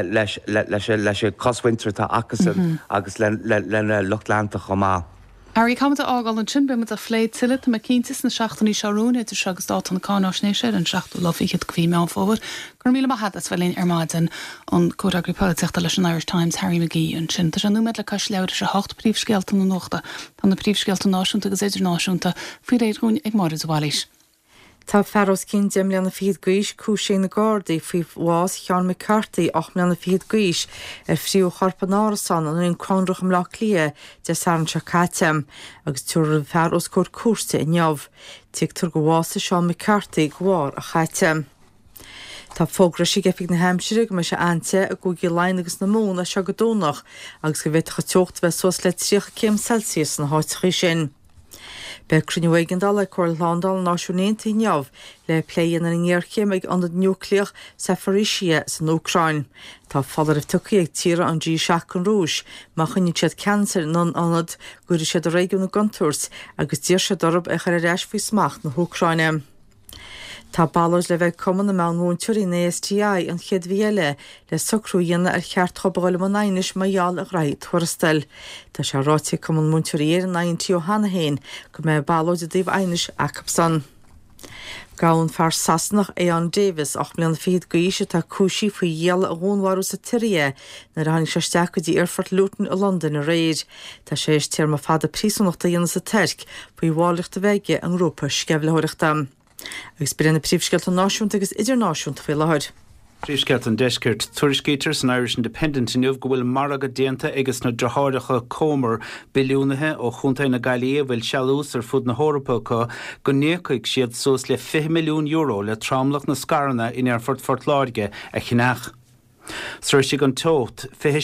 leis coshaintear tá acasan agus lena luchtleanta chomá. Harry kamta ágáil an sin be a phléid tiile me cíntas na seachtaí seúna idir segus dát an cánáisnéise an seachtú lofiiad go bhí me fóbhar gur míle hadas bhfuilín ar maidin an córagripáteachta leis an Irish Times Harry McGee an sin tá an númed le cais leir se 8 príomhscealta na nóchta tá na príomhscealta náisiúnta agus idirnáisiúnta fao réadún ag mar bháis. Tá feros cin 10 mbliana fiad gúis cúsé na Gardaí faoi bhás Sean McCarthy 8 mbliana fiad gúis fríú chorpa nárasan an in crondrach am lech lia de san se catem agus túr feros cór cuasa in neamh. Tíigtar go bhása Sean McCarthy gháir a chatem. Tá fógrasí gefik na Hampshire go me se ante a gogi lein agus na mún a se go dónach agus go bhéit choteocht bheith sos le 3°C na háití sin. Be cruinehagandal le chuir Ládal náisiúnénta neamh le pléan an ggéirchéim ag an nucleach Zaporizhzhia san Ucrain. Tá fadar tucaí ag tíre an dí seach an rúis, má chuinnig siad cancer non anad gurí siad a réigiún na Gontúirs agus dír se dorb a chuir reis faoi smacht na Ucraine. Tá ballóid le bheith cuman na meánmúntúirí na STI an chéad bhíile le socrú dhéanana ar cheart chobagáil manéis maiall a raid thuirastal. Tá se ráití cuman múntúirí an 90 hána héin go mé ballóid a daobh ainis acapsan. Gáin fear sasnach Éan Davis 8 mbliana fiad gúise tá cúsí faoi dhéal a gúnharú sa tirie na ranig se steach go dtí Airfort Luton a London a réid. Tá sé tíar má fada prísúnachta dhéanana sa terc faoi bhálaachta bheige an grúpa scebhleoireachta. Agus brenn príomhscealta náisiúnta agus idirnáisiúnta fé láthir. Príomhscealt an deiscirt tuairiscéitir san Irish Independent in jobh go bhfuil marga déanta agus na drothracha cómar biliúnathe ó chuntaí na Gailí bhfuil sealús ar fud na Hórapácha go nécaigh siad sos le €50 milliún le trámlach na scarna in Airfort Fort Láirge a chinach. Suirsigh an tócht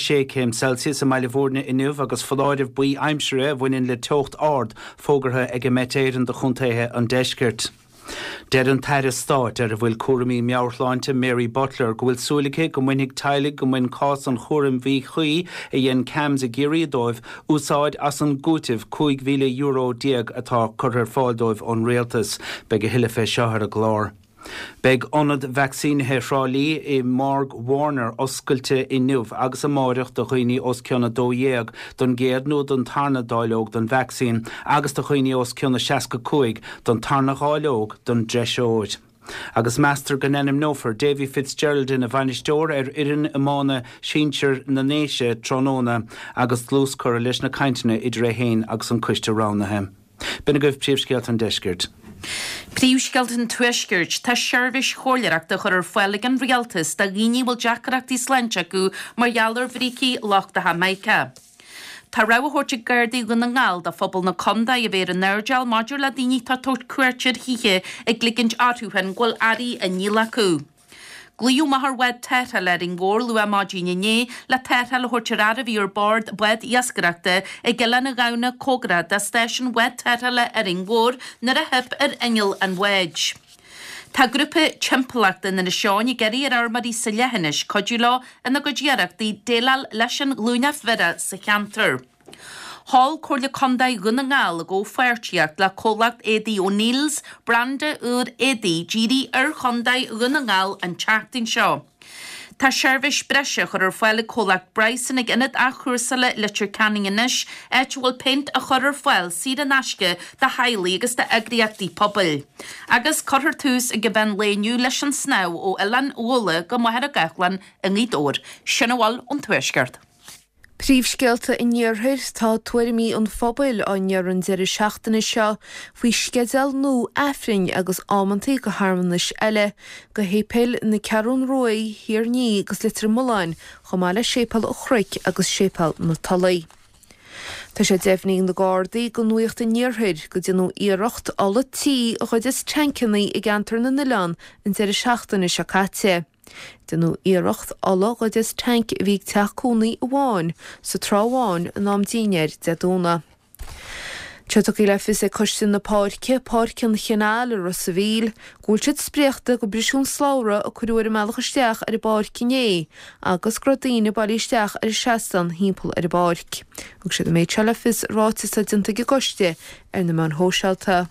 26°C a meile bhórna inniuh agus foláideh buí aimsire bhaineann le tócht ard fógartha ag metéireann de chuntaithe an deiscirt. Dead an taire stáit ar a bhfuil cuaramí meabhrláinte Mary Butler go bhfuil súlacha go mhainnig tailig go mhain cás an chóram bhí chuí a dhéon cams a géirí dóibh úsáid as an gútibh €5,000 atá chuir fáildóibh ón réaltas be go hiile fé seothar a glár. Beg onad vaccínathe shrálí I Marg Warner oscailte inniuh agus a máireach do chuoine os ceanna dódhéag don géad nó don tarna dáilóg don vaccín agus do chuoine os ceanna 65 don tarna gáilóg don dreisióid. Agus meastar gan enim nófar Davy Fitzgerald in a bhainisteoir ar irin amána síintear na néise trónóna agus glúscur leis na caintena idir a héin agus an cuiste ránathe. Bina goibh príomhscealt an deiscirt. Príomhscealt an tuiscirt tá seirbhís chóileachta chur ar foilig an rialtas da gíní bhfuil deachreachtaí sláinte acu margheallar bhrící lochta Jamaica. Tá rabhthirte Gardaí go na ngáil da phobal na Conda a bhéir an neirdeal maidir le daoine tá tórt cuairtear híthe ag glicint áthúhan ghfuil airí a níl acu. Glíú mahar wed terha ledding gór lu a mágíine né le terha le hortirada bhí ar bord wed iascarachta ag gilan na gauna cógra da station wed terha le erin gór nar a hip ar engel an wedge. Tá grúpa timpachta na seáin I geirí ar armadí sa lehannis codú lá ina go ddíireachtaí délal leis an glúna fira sa cheantar. Hall cóirle condaid guna ngáil a go feirtíocht le cólacht Eddie O'Neills, branda úr Eddie, ddírí ar condaid guna ngáil an teachtain seo. Tá seirbhís breise chur ar foiile cólacht Bryson ag inad a chuarsala litir canning inis, bhfuil peint a chur ar foiil siad an asce de hailí agus de agriachtaí pobl. Agus cothar tús a gibben léniu leis an sná ó Ilan Óla go maithar a gachlan a ngídóir, sinna bháil an tuaisceart. Príomhscéalta I níorthir tá tuairimí an phobal an nearan deir seachtainna seo faoi sceadal nó afrin agus ámantaí go harmanis eile go hépéil na cearún roí hir ní agus litir moláin chomáile sépal ó chric agus sépal na talaí. Tá sé defhníon na Gardaí go nuocht a níorthir go dionú íireacht alla tí a chuid is teancinnaí I gantar na Nilán an deir seachtainna seo caite. Denú íireacht alla go is tank bhí teachcónaí bháin sa tráháin an amdíineir de dúna. Teach I le fis é costin na páircin cheanál ar sa bhíl, gúiltead spríochta go brisún slára a chuúir meachchasteach ar I báircinné, agus gradíine bailísteach ar seastan hímpel ar I báirc. Ug sé méid se le fis rátas a dinta go coiste ar na man hósealta.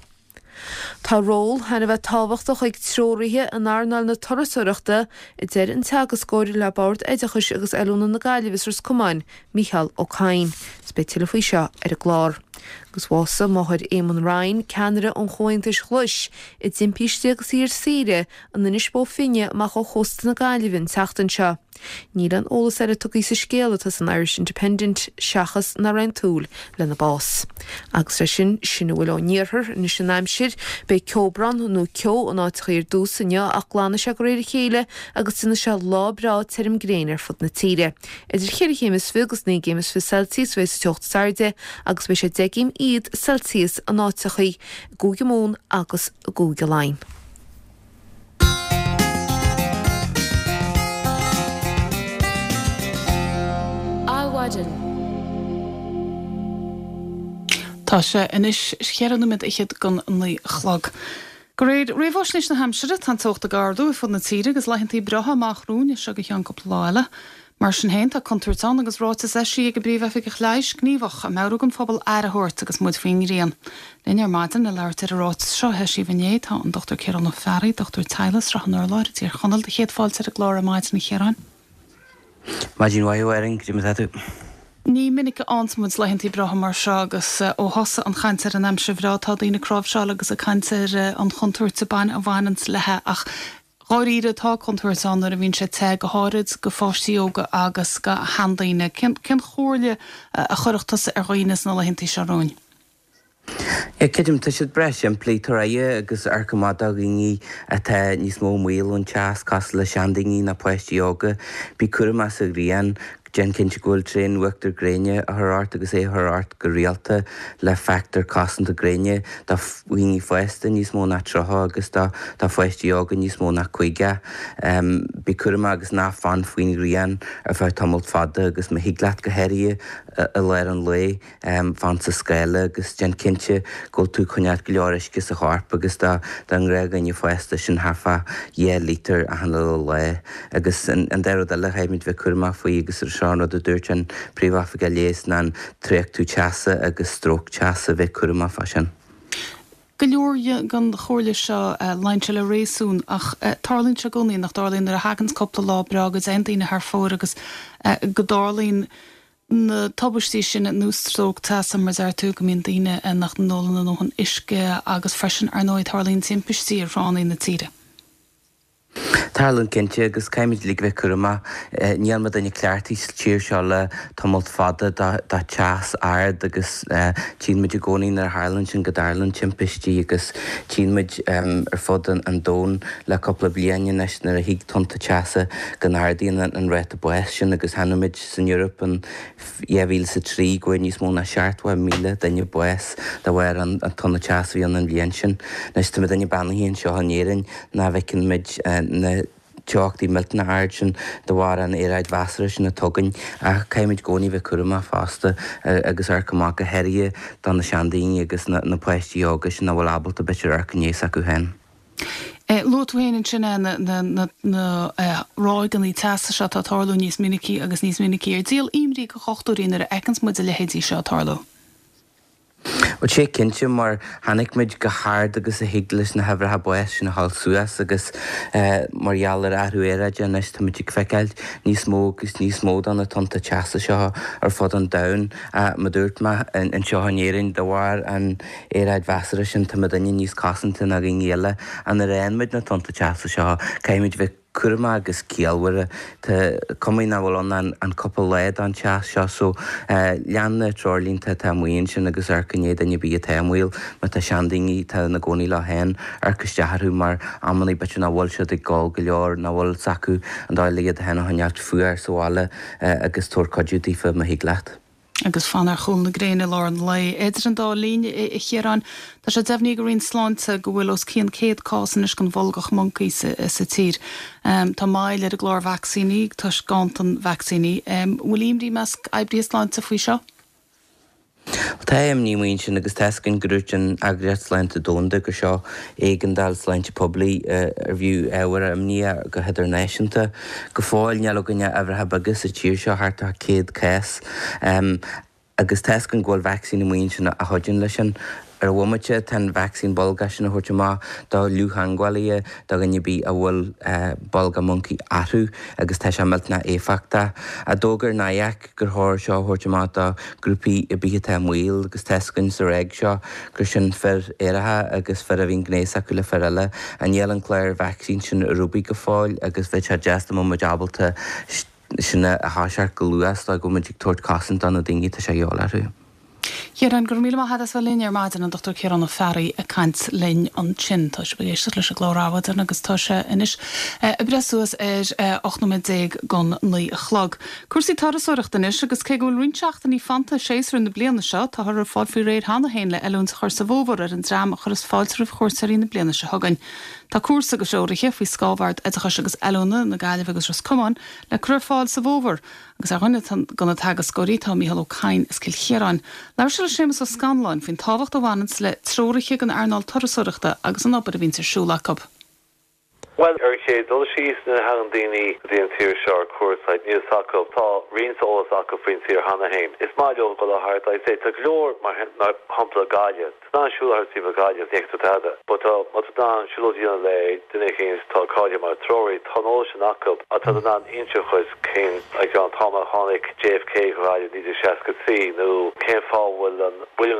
Tá ról hena bheith táhachtach ag tróirithe an airnal na torasúireachta I deir an teagascóir le bord éidechas agus eilúna na Gaillimhs ras Cumáin, Micheál Ó Cadhain, spéitiúla faoi seo ar a glár. Gus bhása máthir Éamon Ryan ceanara an chóintais chluis I dimpíiste agus ír síre an inis bó finne amach ó chósta na Gaillimhin teachtain seo. Níl an ólas ar a tugaí sa scéalatas an Irish Independent seachas na rentúil le na bás. Agus ra sin bhfuil ó níorthir na sin aimsir be ceobran nó ceo an áitchaíir dúsanne ach glána se go réir chéile agus sinna se lábrá terim gréinar fud na tíre. Idir chéir chémas fugus ní gémas fi Celsius bheits teocht sarde agus be sé degim iad Celsius an áitchaí gúge mún agus gúge láin. Tá sé inis chearanmid iad gan ní chlog. Go réad réhhaisnis na Hampshire tan tocht a gardú fud na tíre agus leichantí bretha amachrún se go chean go pláile. Mar sin héin tá contúirtán agus rátas eisií go bríomh go chléis gníomhach a meúgan phobal airthirt agus muid faoin rion. Léar maidan na leirtar a rátas seo heisí bhané tá an Dr. Ciaran Ferry, Dr. Tylas ra an orláir tíar chonal de chéad fáilte a glóra maid na chearan. Maidin waing grimatu. Ní minic ansmuid leichantí bretha mar seo agus ó hosa an chaintear an aimse bhrátá daoine crábhseáil agus a chaintear an chontúirta bain a bhainans lethe ach gáíre tá contúirtán ar a bhín sé te go háid go fáistíoga agus go handaine cin chóirle a chuireachtas ar roinas na leichantí seróin. Cedim tu siad breis an plétar aige agus arcamada gí atá níos mó mhíon teas cas le seandaí na poistíoga bí cuamas a ghrían Jen Kinch Gold Train Wector Grania a Harart agus é Harart go rialta le factor cosan a Grania da wingi foesta níos mó na troha agus da foistíoga níos mó na cuige bí curma agus ná fan faoin rian ar fá tamalt fada agus ma higlaat go herie a leir an lei fan sa scaile agus Jen Kinche go tú chuneart go leoris gus a harp agus da an greg an foesta sin hafa 1 liter a han le agus an deir a le heimid bheith curma faoi agus Seán de dúirtean príomhafa léas ná tréchtú teasa agus strók teasa bheith curma fasin. Go leor gan chóirle seo leintse le réasún ach tarlín se gonaí nach darlín ar a hagans coppla lábre agus endaine th fór agus go darlín na tabbastí sin nústrók teasa mar ar tú go mín daine nach nólanna nó an isce agus freisin ar nóid tarlín timpistí ar ránaí na tíre. Tarlan Kinche agus caiimid lí bheith curma níanma daine cleartí tíir seo le tamalt fada da teas aird agus tímuid gcónaí ar Highland sin go Darlan timpistí agus tímuid ar fud an dón le coppla blianaine nar a hiig tonta teasa gan airdaíon an réit a bues sin agus hanimiid san Europe an 2003 goir níos mó na 7,000 daine bues da bhhair an tonna teasa bhí an blian sin. Nes tu daine bannaíonn seo hanéirin na bhecin mid na teachtaí miltna airsin do bhhar an éráid vasara sin na tugann a caiimiid gcónaí bheith curma fásta agus ar cumach a heirí don na seandaí agus na poisttí agus na bhfuil abalta bitir ar cnééis acu hen. Lóthain sinna na rágan í testa se tátarlú níos minicí agus níos minicí ar díal imrí go chochtúín ar ekans mu le hédí se tarlú. O sé cinnte mar hanig muid go háard agus a hiiglas na hebrethe buis sin na hall Suas agus marheallar athúéide nes tá muid feiceil níos mó agus níos mód an na tonta teasa seo ar fod an dain a ma dúirt me an seohanéirinn do bhhar an éráid vasara sin tá daine níos casanta a ghéile an na réanmuid na tonta teasa seo caiimiid bheith curma agus cíalhare tá cumí na bhfuil an coppal leid an teas seo so leanna trolínta tá muon sin agus ar cnéad a bí a taimhil me tá seandaí tá na gcónaí le hen ar costéharú mar ammaní bete na bhil se ag gáil go leor na bhfuil sacu an dáiliad a hena haneart fuair soála agus tóir codútífa a hiigleat. Agus fan ar chuún na gréine lá an lei. Éidir an dá líne i chéarán, tá sé defhní go rion sláinte go bhfuil os cían céad cásan is gon bholgach moncaí sa tír. Tá máil ar a glár vaccíní, tá gant an vaccíní. Bhfuil imrí meas eibrí sláinte faoi seo? Tá ní mon sin agus tecann grúin agréat leinte dónda go seo éigendal leinte poblí ar bhiú éhar am ní go heidir náisianta go fáil neal gonne ahrethe agus a tíir seo hartta céad cés agus tecann ghil vaccín mon sin a thuideann lei sin ar bhhaimete tan vaccín bolga sin na thuirte má dá luúhangáalaí dá ganne bí a bhfuil bolga moncaí athú agus tá se miltna éfachta a dógur naíach gur thir seo thuirte má dá grúpaí i bíthe muil agus tecann sa réig seo gur sin fear éirithe agus fear a bhín gnééis acu le ferile a níl an chléir vaccín sin rubí go fáil agus bheith se deasta mo abalta sinna a háseart go luas a go muidir tuairt casint an na daoine tá sé dheolaú. Chéran gur míle hadas bhil líine ar maidin an Dr. Chéran ó Ferry a cant linn an sin tá se begéiste leis a glóráhaidir agus tá se inis. I breúas ar 8 gon ní a chlog. Cuasaí tarasúireachtanis agus cé gohfuil rinseachtain í fanta sééisir na bliana seo tá ar fád fiú réad hána héin le eún chuir sa bhóhar ar an drama chur is fáiltarh chóirsaí na bliana se thugain. Tá cuasa go seoiriche faoi scábhart agus agus eúna na gaiileh agus ras cumán le cruir fáil sa bhóhar agus a rinne gona tagas goí tá míhall cain is cil chéráin. Leir se le sémas ó scanláin fin táhacht a bhhaint le tróiriche an airnáil tarasúireachta agus an obair a vín sa siúlachab. Well, sé dul síos na handíine díon tíir seo cuasaid níos sacail tá rionsolalas acu faoin tír hanahéim. Is maidiol go le hart sé tá glór mar na hampla gáile. Tá siúlahar sí gáile neachtada, but tá siúlíanana le duine chéins tá cáile mar tróirí tanó sin acu a tá ná inse chus cén ag an táma tháinig JFK goáile níidir seacaí nó cén fáhfuil an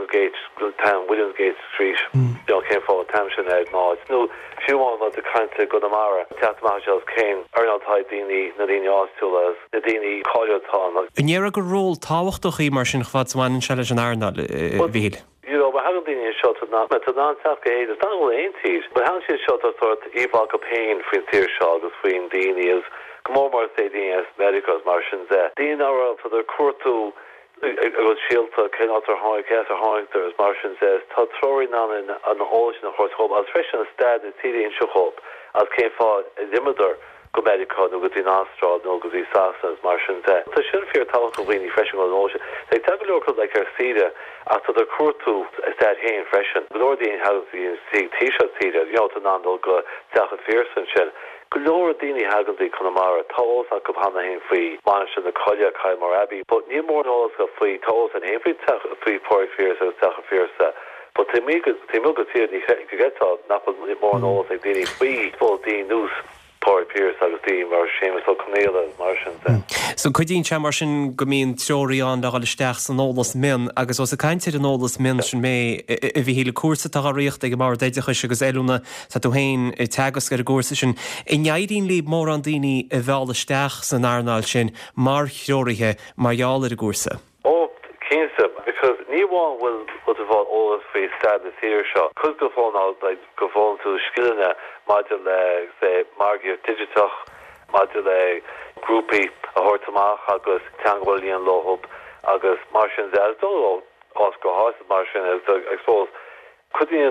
Williamsgate Street cén fá tam sin ag náid. nó siúmáin na de caiinte go amara teachtáils cén arnaltáid daoine na daoine ástúlas na daoine cáiletá. Inéar go ról táhachtach í mar sin chfadsáin se leis an airna bhíl. But having been in shot not met non South Gate is not only ain't but how she shot a sort Eva campaign for their shot as between Dean is more say Dean as medicals Martians Dean are for the court to was shield to cannot or high gas or high there as Martian says Todd throwing on an ocean of horse hope as fresh and stad the TD in hope as came for a limiter go medical no good in Austral no good in Sassas Martian so shouldn't fear talent of winning fresh on ocean they tell me local like her cedar after the court to start here freshen the Lordian house you see t-shirt cedar you know to nando go South Fearson shin Glóra daoine hagan í Connemara tós a go hana hain faoi man sin na coile Caimar Abbey, but ní mór tós go faoi tós an hain faoi Páirc Fiarsa agus Teach Fiarsa. But te mé go tíad ní getá napad mór tós ag daoine faoi full daoine nús Páirc Fiarsa agus daoine mar sémas ó Connéile mar sin. So chuidín se mar sin go mín teoríán de gáilisteach san nólas min agus os a caiintear an nólas min sin mé a bhí híle cuasa tá riocht ag mar déideachas agus éúna tá tú hain tegas gur a gúsa sin. I neidín líb mór an daoine a bheáilisteach san airnáil sin mar teorithe margheall a gúsa. Oh, cínsa, because níháin bhfuil bhil ólas faoi stad na tíir seo. Cos go fáin go fáin tú skillne maidir le sé margio digitach, maidir le grúpi a hortamach agus teanghfuilíon lohob agus mar sin dó os go hás mar sin I suppose chudíon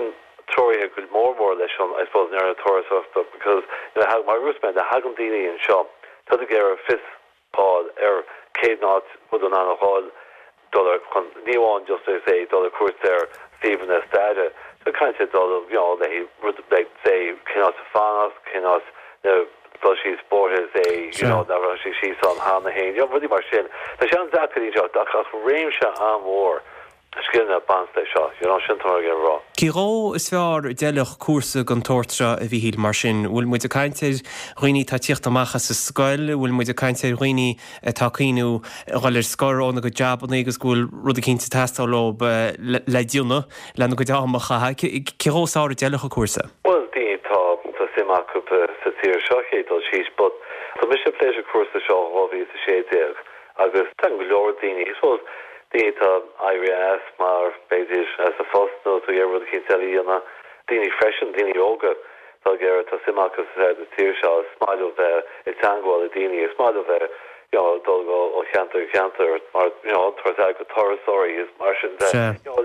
Tory could more less on, I suppose, near a Taurus stuff because how my roots meant the Hagandini and Shaw to the Gera fifth Paul Kate not with an hall dollar Neon just to say dollar course there Stephen Estada. So kind of dollar they would like say cannot fan us cannot does she sport as a that she's on Hannah Hain really mar sin. The Sean Zachary range on war. Skilna bansta seo, sin get rá. Ciró is fear deilech cuasa an tortra a bhí híl mar sin, bhfuil muid a caiintear roioine tá tíocht amachchas sa scoil, bhfuil muid a caiintear roioine tácíú gáil scór óna go jobban agus gúil rud a cinnta testá lob le diúna lena go deamachcha. Ciró sáir deilech a cuasa? Well, dí tá simachúpa sa tíir seo chédal síos, but tá mis sé pléisiir cuasa seo bhí sa sé déag agus tan go leor daoine, suppose Data IRS mar beidis as a first no to get rid of Kinselliana Dini freshen Dini yoga so get to Simakus the Tirsha smile of it's angle the Dini smile of Dolgo or Canter or Torzago Taurus sorry is Martian it's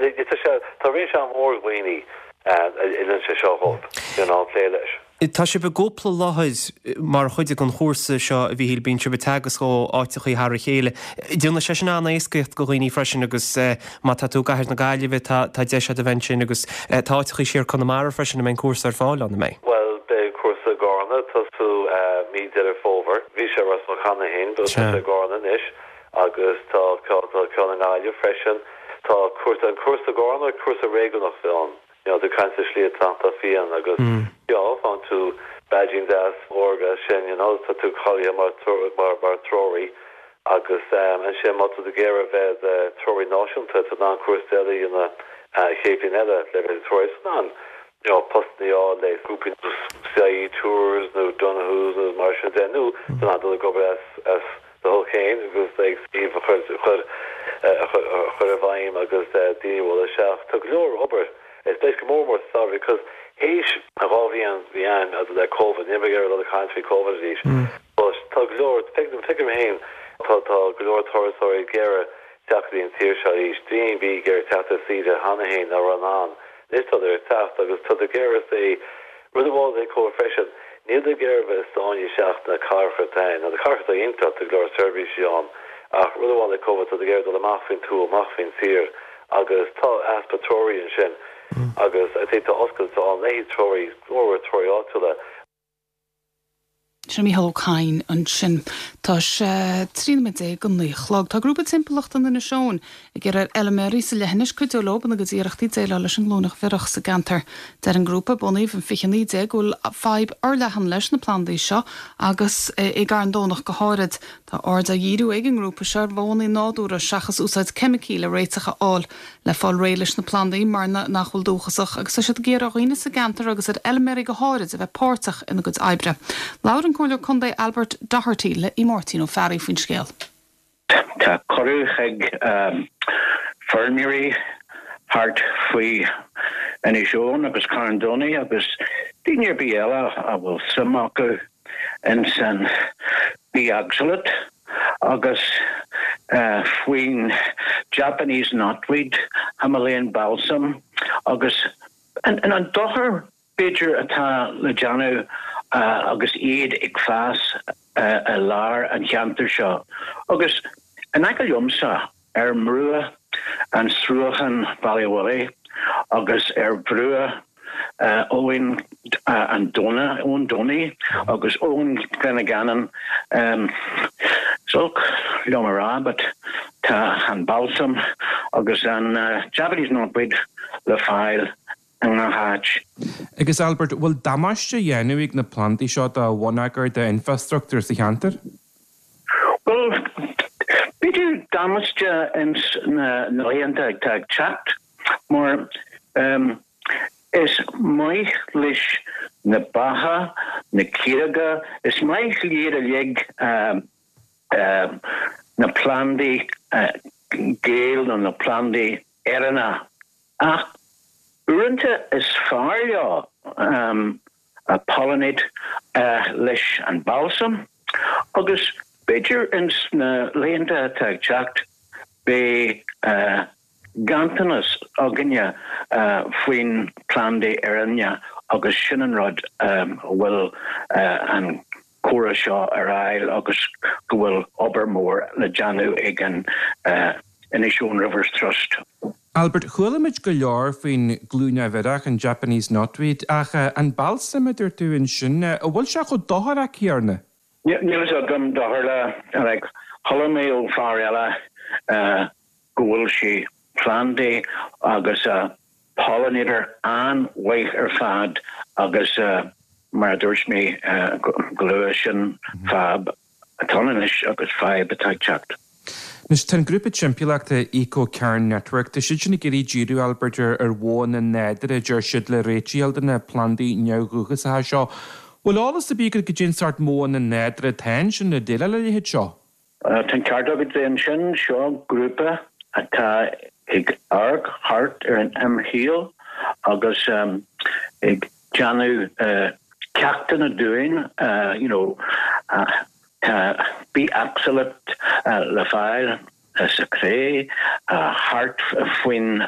a Tarisha more weenie and it's a show hope playlist. Tá sé be gopla láthid mar chuide an chósa seo a bhí híl bín se betegus go áitichaí Har chéile. Dúna sé sin anna éiscecht go roioine freisin agus má tú gaiir na gaiileh tá de a bhain sin agus táitichaí siar Connemara freisin na cuasa ar fáil an mé. Well, the cuasa Garna tú mí de fóver. Bhí sé ras chana hain, but Garna ish agus tá Connemara freisin tá cuasa Garna cuasa régan nach film. The kinds of Shlia Tanta Fian, Agus, on to Badging Das, Orga, Shen, to Collier Bartrory, Agus, and Shem out to the Gera Ved, Trory Notion, to non course Delhi in the Shaping Ella, Level Tourist, none. Postly all the grouping CIE tours, no Donahue's, no Martians, and no, not the go as the whole cane, because they Steve Churvine, Agus, Dini Walla Shaft, took lower upper. It's basically more sorry because he's a Rovian Vian as the COVID, never get a lot of country COVID dish. But Tug Lord, take them in, Tug Lord Taurus or Gera, Jackie and Tirsha, each DB, Gera Tata Cedar, Hanahain, or Ranan. This other task, because to the Gera say, really well they call freshen, near the Gera Sonia Shaft, the Carfertain, and the Carfertain into the Glor Service Yon, really well they call to the Gera, the Machfin tool, Machfin Seer, August, Aspatori and Shin. Agus I think the Oscars on they Tory or Tory Otula. Sin mí Cain an sin tá trí go chlog Tá grúpa timpplacht an na seán I gur eleméí sa lehannis chuú loban agus íireachtaí déile leis an glónach virach sa gantar der an grúpa bunaíh an fichaní ghfuil feib ar lehan leis na plandaí seo agus I gar an dónach go háid Tá orda dhíú ag an grúpa se bhnaí náúra seachas úsáid chemicí le réitecha áil le fáil réiles na plandaí mar nachhfuil dúchasach agus sé géar a roioine sa gantar agus eleméí go háid a bheith pártach ina go ebre. Lauren Corleo Conde Albert Doherty le Imortino Ferry fin scéal. Tá choruch Fermieri hart fui en Ijon agus Carndoni agus Dinier Biela a will Samaku en San Biagsalet agus fuin Japanese knotweed Himalayan balsam agus and an doher Bidger ata lejanu agus iad ag fas a lar an cheantar seo. Agus an agaliomsa mrua an sruachan Ballyawally agus brua Owen an Donna, Owen Donny agus Owen Glenaganan Sulk Lomara but ta an balsam agus an Japanese knotweed le file Agus Albert, bhfuil damáiste dhéanamh na plantaí seo a bhhainneagar de infrastructúr sa cheantar? Well, bíú damáiste na léanta ag chat, mar is mai leis na baha, na círaga, is mai léir a léig na plandaí géal na plandaí erana. Urunta is far a pollinate leis and balsam. Agus Bidger in na lenta tag chact be gantanas aganya faoin plande aranya agus Shinanrod will an Cora Shaw Arail agus Gwil Obermore le Janu again Inishon Rivers Trust. Albert, chulamid go leor faoin glúne bheireach an Japanese knotweed ach an balsamidir tú in sin a bhfuil se go dothar a cíarna? Níl a gum doharla like Holomé ó Farella Gwil si plande agus pollinator an weich fad agus mar dúirs mé gluisian fab atoninis agus fab atagteacht. Nus ten grúpa timpiúlaachta Eco Cairn Network tá siad sinna géirí ddíú Albert ar bháin na néidir a dúir siad le réitialda na plandaí neamhgúchas a seo. Bhfuil álas a bígur go dtíon sart mó na néidir a tain sin na déile le héad seo? Ten carta go dtéan sin seo grúpa atá ag arg hart ar an amhíal agus ag Janu ceachtain a doing, be absolute le fáil sa cré hart faoin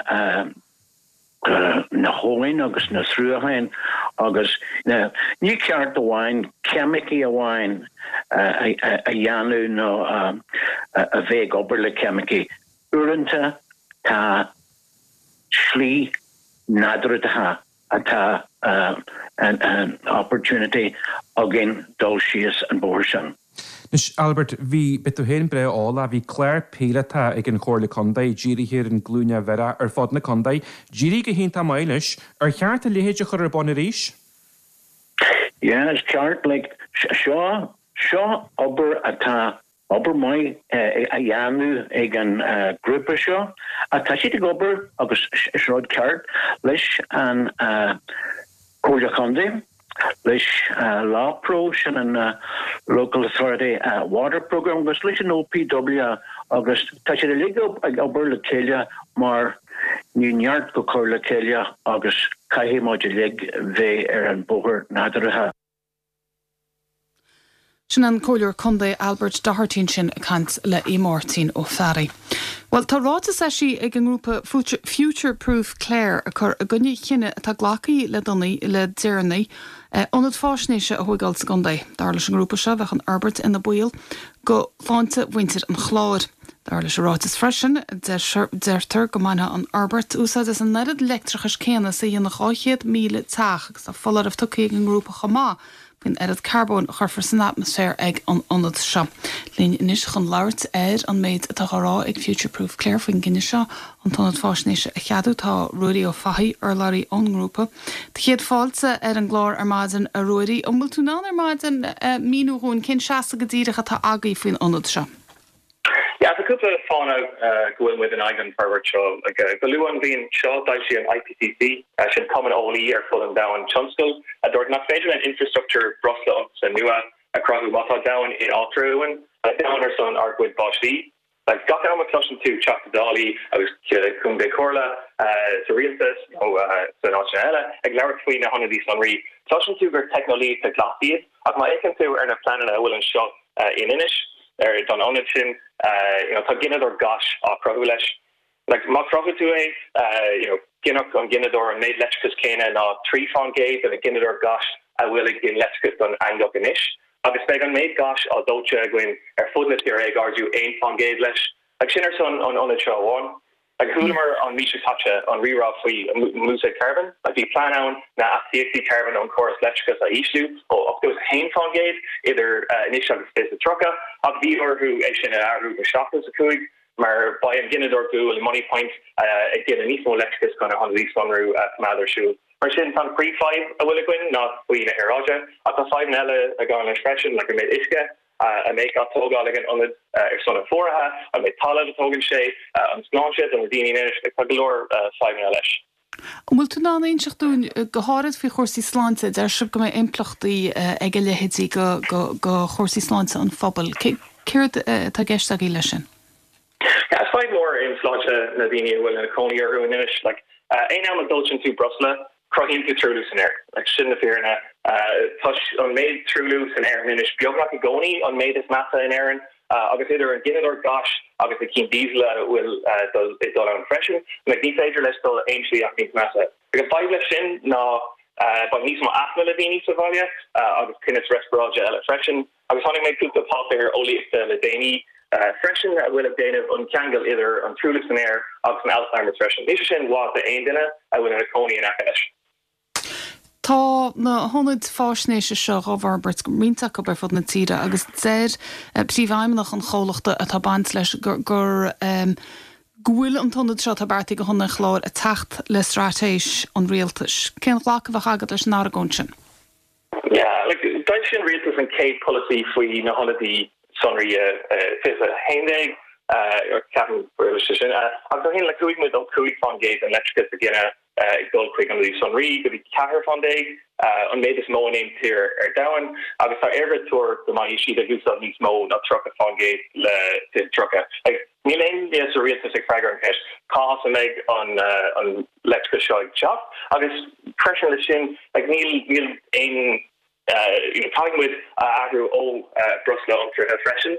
na hóin agus na srúhain agus ní ceart a bháin chemici a bháin a dheanú nó a bheith obair le chemici uanta tá slí nadratatha atá an opportunity again dul sios an bórsan. Nus Albert, bhí bitú héin bre ála bhí Claire Pélata ag an chóir le condaid ddíri hir an glúne bhera ar fád na condaid, ddíri go hénta mailis ar cheart a léhéide chur ar bonna ríis? Yeah, it's ceart like seo obair atá obair mai a dheanú ag an grúpa seo atá siad ag obair agus sráid ceart leis an cóide condaid leis law pro sin an local authority water program agus leis an OPW agus tá siad a ligó ag obair le céile mar níneart go chur le céile agus caihí máidir lig bheith ar an bóthar nádaratha. Sin an cóileor condaid Albert Doherty sin a cant le Martin ó Ferry. Well, tá ráta sé ag an grúpa Future Proof Clare a chur a gunne chinine atá ghlacaí le donaí le déirnaí onad fásnéise a thuigáil sa condaid. Dar leis an grúpa se bheith an Albert ina buil go fáinte winter an chláir. Dar leis rátas freisin deirtar go maithe an Albert úsad is an nead electrichas céanna sa dhéanana 800,000 teach agus a follar of tucaí an grúpa chamá. Bhín edad carbón a churfar san atmosfér ag an onad seo. Lín inis chun labhart an méid atá rá ag Future Proof Clare faoin gine seo an tonad fásnéise a cheadú tá ruirí ó faithí ar larí an grúpa. Tá chéad fáilte an glár ar maidin a ruirí an bhfuil tú ná ar maidin míúún cin seasta go dtíirecha tá agaí faoin onad seo. Yeah, the couple of fauna going with an Ivan Pervert show. Like Galuan being shot actually an IPCC should come in all year for them down Chumskull. There not major infrastructure Brussels and Nua across the Wata down in Altruin. Down or son Arkwood Boschly. Like got down with Flushing to Chaptadali, I was Kumbe Corla, Surrealist, so Nationella, like Larry Queen, a 100 Sunri. Flushing to their technology to Glacier. At my Aiken to earn a planet I will and shot in Inish. Don Onichin, Taginad or Gosh, Prohulesh. Like Makrofutue, Ginnock on Ginador and made Lechkus Kana and 3 Fon Gate and a Ginador Gosh, I will again Lechkus on Angok and Ish. August Began made Gosh, or Dolce Gwyn, or Footlet here, I argue, 8 Fon Gate Lesh. Like Shinnerson on the show 1. Like Hulmer on Misha Tacha on Rerop Free Musa Carbon, like the plan on na CXC Carbon on Chorus Lechkas I Ishu, or up those Hain Fon Gate, either initial space of Trucka, of Viewer who Asian who the shop is a coup, maar by a Ginador Ghoul and Money Point, again, an Eastmo Lechkas kind of on the Sunru from other shoes. Marshin on pre 5, I will win, not we in a Heraja, at the 5 Nella, I got an expression like I made Ishka. I make a toga again on the son of Foraha, I make Tala the Togan Shay, I'm Splanchet and Dini Inish, the Galore 5 Nelish. Bhfuil tú ná inseach dún go háirid fao chósaí sláinte ar sib go mé implachtaí ag lehétí go chósaí sláinte an phobal. Céir tá gceist a í lei sin? Yeah, 5 more in Sláinte na Dini bhfuil na Coney or who Inish, like ein am adultion to Brussels. Crohin to Trulus in air, like shouldn't appear in a push on made Trulus and air minish Biography Goni on made this massa in Aaron, agus idir an ginine or gosh agus a cin diesel will dul an freshen like ní féidir leis dul ainslí ach níos massa. Agus 5 leis sin ná ba níos má athna le daoine sa bhaile agus cinnis respiraja eile freshen agus tháinig méid cúpla páir ólaíochta le daoine freshen will have Dana on Kangal either on Trulis and Air agus an Alzheimer's freshen. Ní sin was the ain dinner will in a Coney and Akash. Tá na honid fásnéise seo Robert Mínta go bar fod na tíre agus déir príomhhaimnach an cholaachta a tá bant leis gur Gwyl an tonnad seo tabartí go honna chlár a tacht le stratéis an réaltas. Cén ghlach bh agad leis ná agónsin? Yeah, like Deutschen réaltas an céad policy faoi na honadí sonry fis a haindag or Captain Berlusconi. I'm talking like who's with Kuwait Fond Gate and Electric again Gold Creek on the Sunri, but the Cahir Fond Day on made this mo name tier down. I was ever tour the money she that who's on these mo not truck a Fond Gate to truck like Nilain yes a real specific fragger and cash cost and meg on electric shog shop. I guess pressure the shin like Neil in talking with Andrew Brusla under her freshen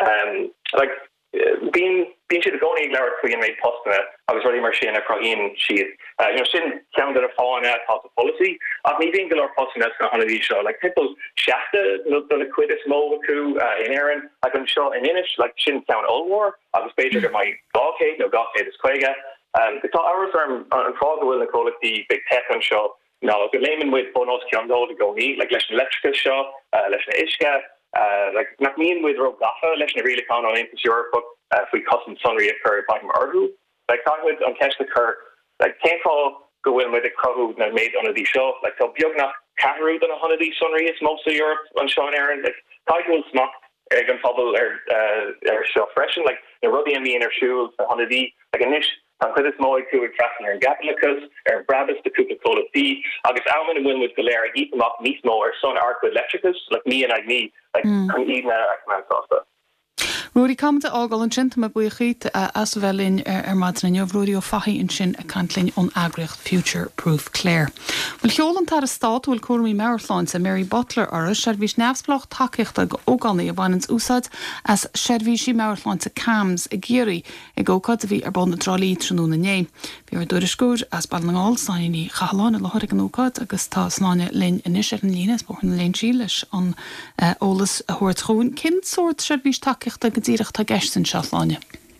like being to the going Larry Queen made postna I was really machine a Crohin she sin counted a fallen out of policy of me being galore postna on these show like people shafta the quit a small coup in Aaron I can show in Inish like shin count old war I was major to my blockade no blockade is quega the our firm on Frog will call it the big tech on show. No, the layman with bonus Kiamdo to go neat, like Lesson Electrical Show, Lesson Ishka, like not mean with Rob Gaffa, Lesson really count on into Europe, but if we custom sunry occur by him Argu, like talking with on Catch the Cur, like can't call go in with the crowd that made on the show, like so Bjugna Kataru than a hundred these sunry is most of Europe on Sean Aaron, like Tiger will smock Egan Fubble or show freshen, like the Ruddy and me in her shoes, a hundred like a niche. And for this more to attract and Gapalicus or Brabus the Cooper Cola D, August Alman and Win with Galera eat them up Nismo or Son Arc with Electricus, like me and I me, like eating a Costa. Ruaidí camta ágáil an sin tá buchaí as bhelín mad na neamh ruaidí ó faithí an sin a cantlín ón agriocht Future Proof Clare. Bhfuil cheolann tar a stát bhfuil cuairmí Mairláin sa Mary Butler aras seirbhís neamhsplach takeíochta go ógánaí a bhainans úsáid as seirbhísí Mairláin sa cams a géirí ag ócáid a bhí ar bon na drálí trónú na né. Bhí ar dúir scúr as ballangáil sáinní chaláin a láthir an ócáid agus tá sláine linn inis ar an línas bór na linn sí leis an ólas a thuirt chuún. Cin sort seirbhís takeíochta díireach tá gestin seáine.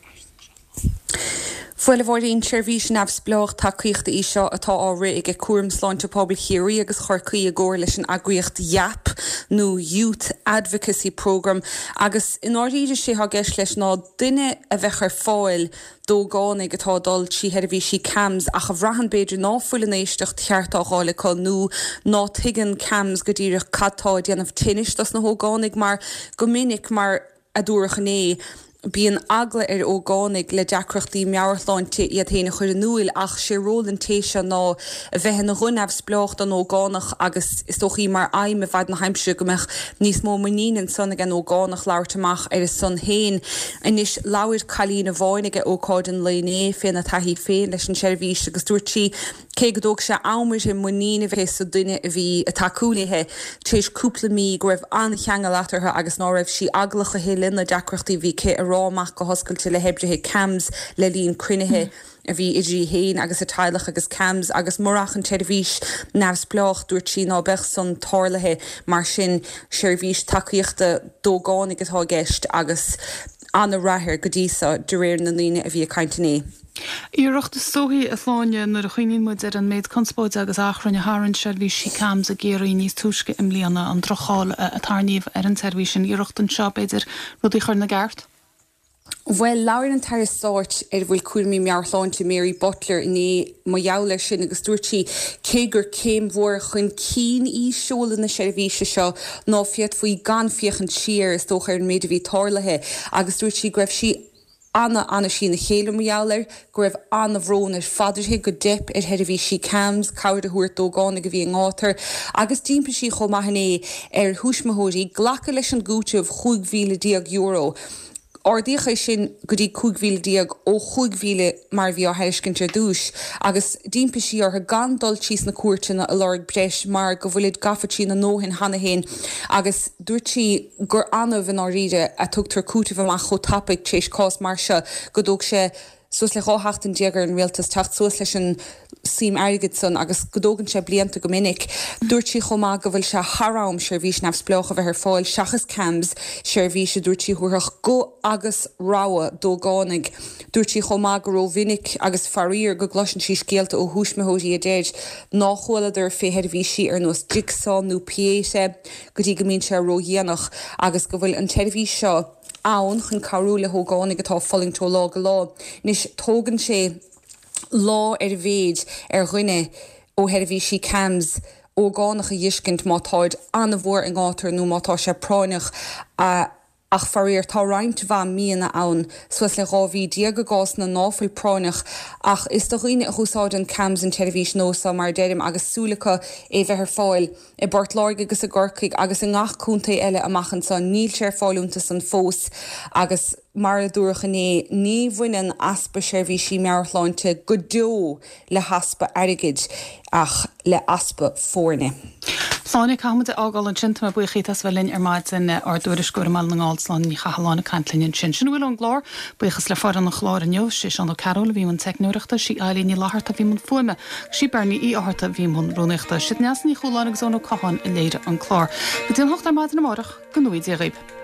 Fuil bhórín seirbhís neamhsplach takeíochta í seo atá ára ag cuairmsláinte poblbal chéirí agus chorcaí a ggóir leis an agriocht YAP nó Youth Advocacy Programme agus in áiríide sé ha gceist leis ná duine a bheith ar fáil dógánig atá dul sí heirbhí sí cams ach a bhrahan beidir ná fuilean éisteach teartá gála chu nó ná tuigean cams go dtíireach cattá déanamh tinis das na hógánig mar go minic mar a dúrchané bíon agla ar ógánig le deacrochtaí meabharláinte iad héna chuir nuil ach sé rólan téise ná a bheithe na runneamh spleocht an ógánach agus is dochaí mar aim a bhaid na heimsú gomach níos mó muín sanna gan ógánach leirtamach ar is son héin inis láir chalín a bháinige ócáid an lené féin a taihí féin leis an seirbhís agus dúirtí cé godóg se ámir in muína bheith sa duine a bhí a takeúlathe tééis cúpla mí go raibh an cheanga látartha agus ná raibh sí aglacha hélinn na deacrochtaí bhí cé ráach go hoscailte le hebrethe cams le líon cruinethe a bhí idí héin agus a teilech agus cams agus morach an teirbhís neamhsplach dúirt sí ná bech san tálathe mar sin seirbhís takeíochta dógánig atá gceist agus anna rathir go dísa de réir na líine a bhí a caintané. Íireachta sóthaí a sláine nar a chuoín muid ar an méid conspóide agus achranne háann seirbhís sí cams a géirí níos túisce im líana an trocháil a tarníomh ar an seirbhís sin íireacht an seo beidir rudí chuir na gceart. Well, laurin an tar start bhfuil cuairmí meabharláinte Mary Butler ní má jaall sin agus dúirtí cé gur céim mhór chun cín í seola na seirbhíse seo ná fiad faoi gan fiochan siar is dócha ar méid a bhí tálathe agus dúirtí go raibh sí anna sí na chéile meáir go raibh anna bhrón ar fadirthe go dip ar heirbhí sí cams cabhar a thuairt dógána go bhí an átar agus timppla sí chomaithené ar thuismathirí ghlacha leis an gúteamh €5,000 ordícha sin go dtí cúghíle ó chughíle mar bhí heiscinnte dúis, agus dímpa sí ar gandul tíos na cuairtena a Lord breis mar go bhfuilid gafatí na nóhin hana héin, agus dúirtí gur anmh an áríide a tugtar cúta bh cho tapig tééis cás mar se go dóg sé sos le ráhaachtan déagar an réaltas techt sos leis an sim airgid san agus godógann sé blianta go minic. Dúirtí chomá go bhfuil se harám seirbhís nefspleocha bheit ar fáil seachas cams seirbhí sé dúirtí thuach go agus ráha dó gánig. Dúirtí chomá go ró vinnic agus farír go glosin sí scéalta ó húsmathóí a déid náchholaidir féheadhí si ar nos digsánú piéise go dtí go mín se róhéanach agus go bhfuil an televí seo ann chun carúla thógánig atá falling tó lá go lá. Nis tógann sé lá ar bhéid ar dhuine ó headhí sí cams ó gánach a dhiiscint mátáid anna bhór an gátar nó mátá sé práineach ach faríir tá roiint bha míana ann suas le ráhí diaga gás na náfuil práineach ach is do roioine a chusáid an cams an televís nósa mar déirim agus súlacha é bheit ar fáil I bart láige agus a gorcaig agus in ngachúnta eile amachchan sa níl sé fáilúnta san fós agus mar a dúrchané ní bhainean aspa seirbhí sí mearláinte go dó le haspa airigid ach le aspa fórne. Sáinnig chaimide ágáil an sinta buchas bhfuilinn ar maid in ardúidir scoir mal na gáilslan ní chaáánna cantlinn sin. Sin bhfuil an glár buchas le far an na chláir an jobh sé an Carol bhí an technúireachta sí eilíní láharta bhí man fuime, sí berní í áharta bhí man brúneachta, si neas ní cholánig zón ó cahan I léire an chlár. Go dtíon hocht ar maid na mórach go nuid a réib.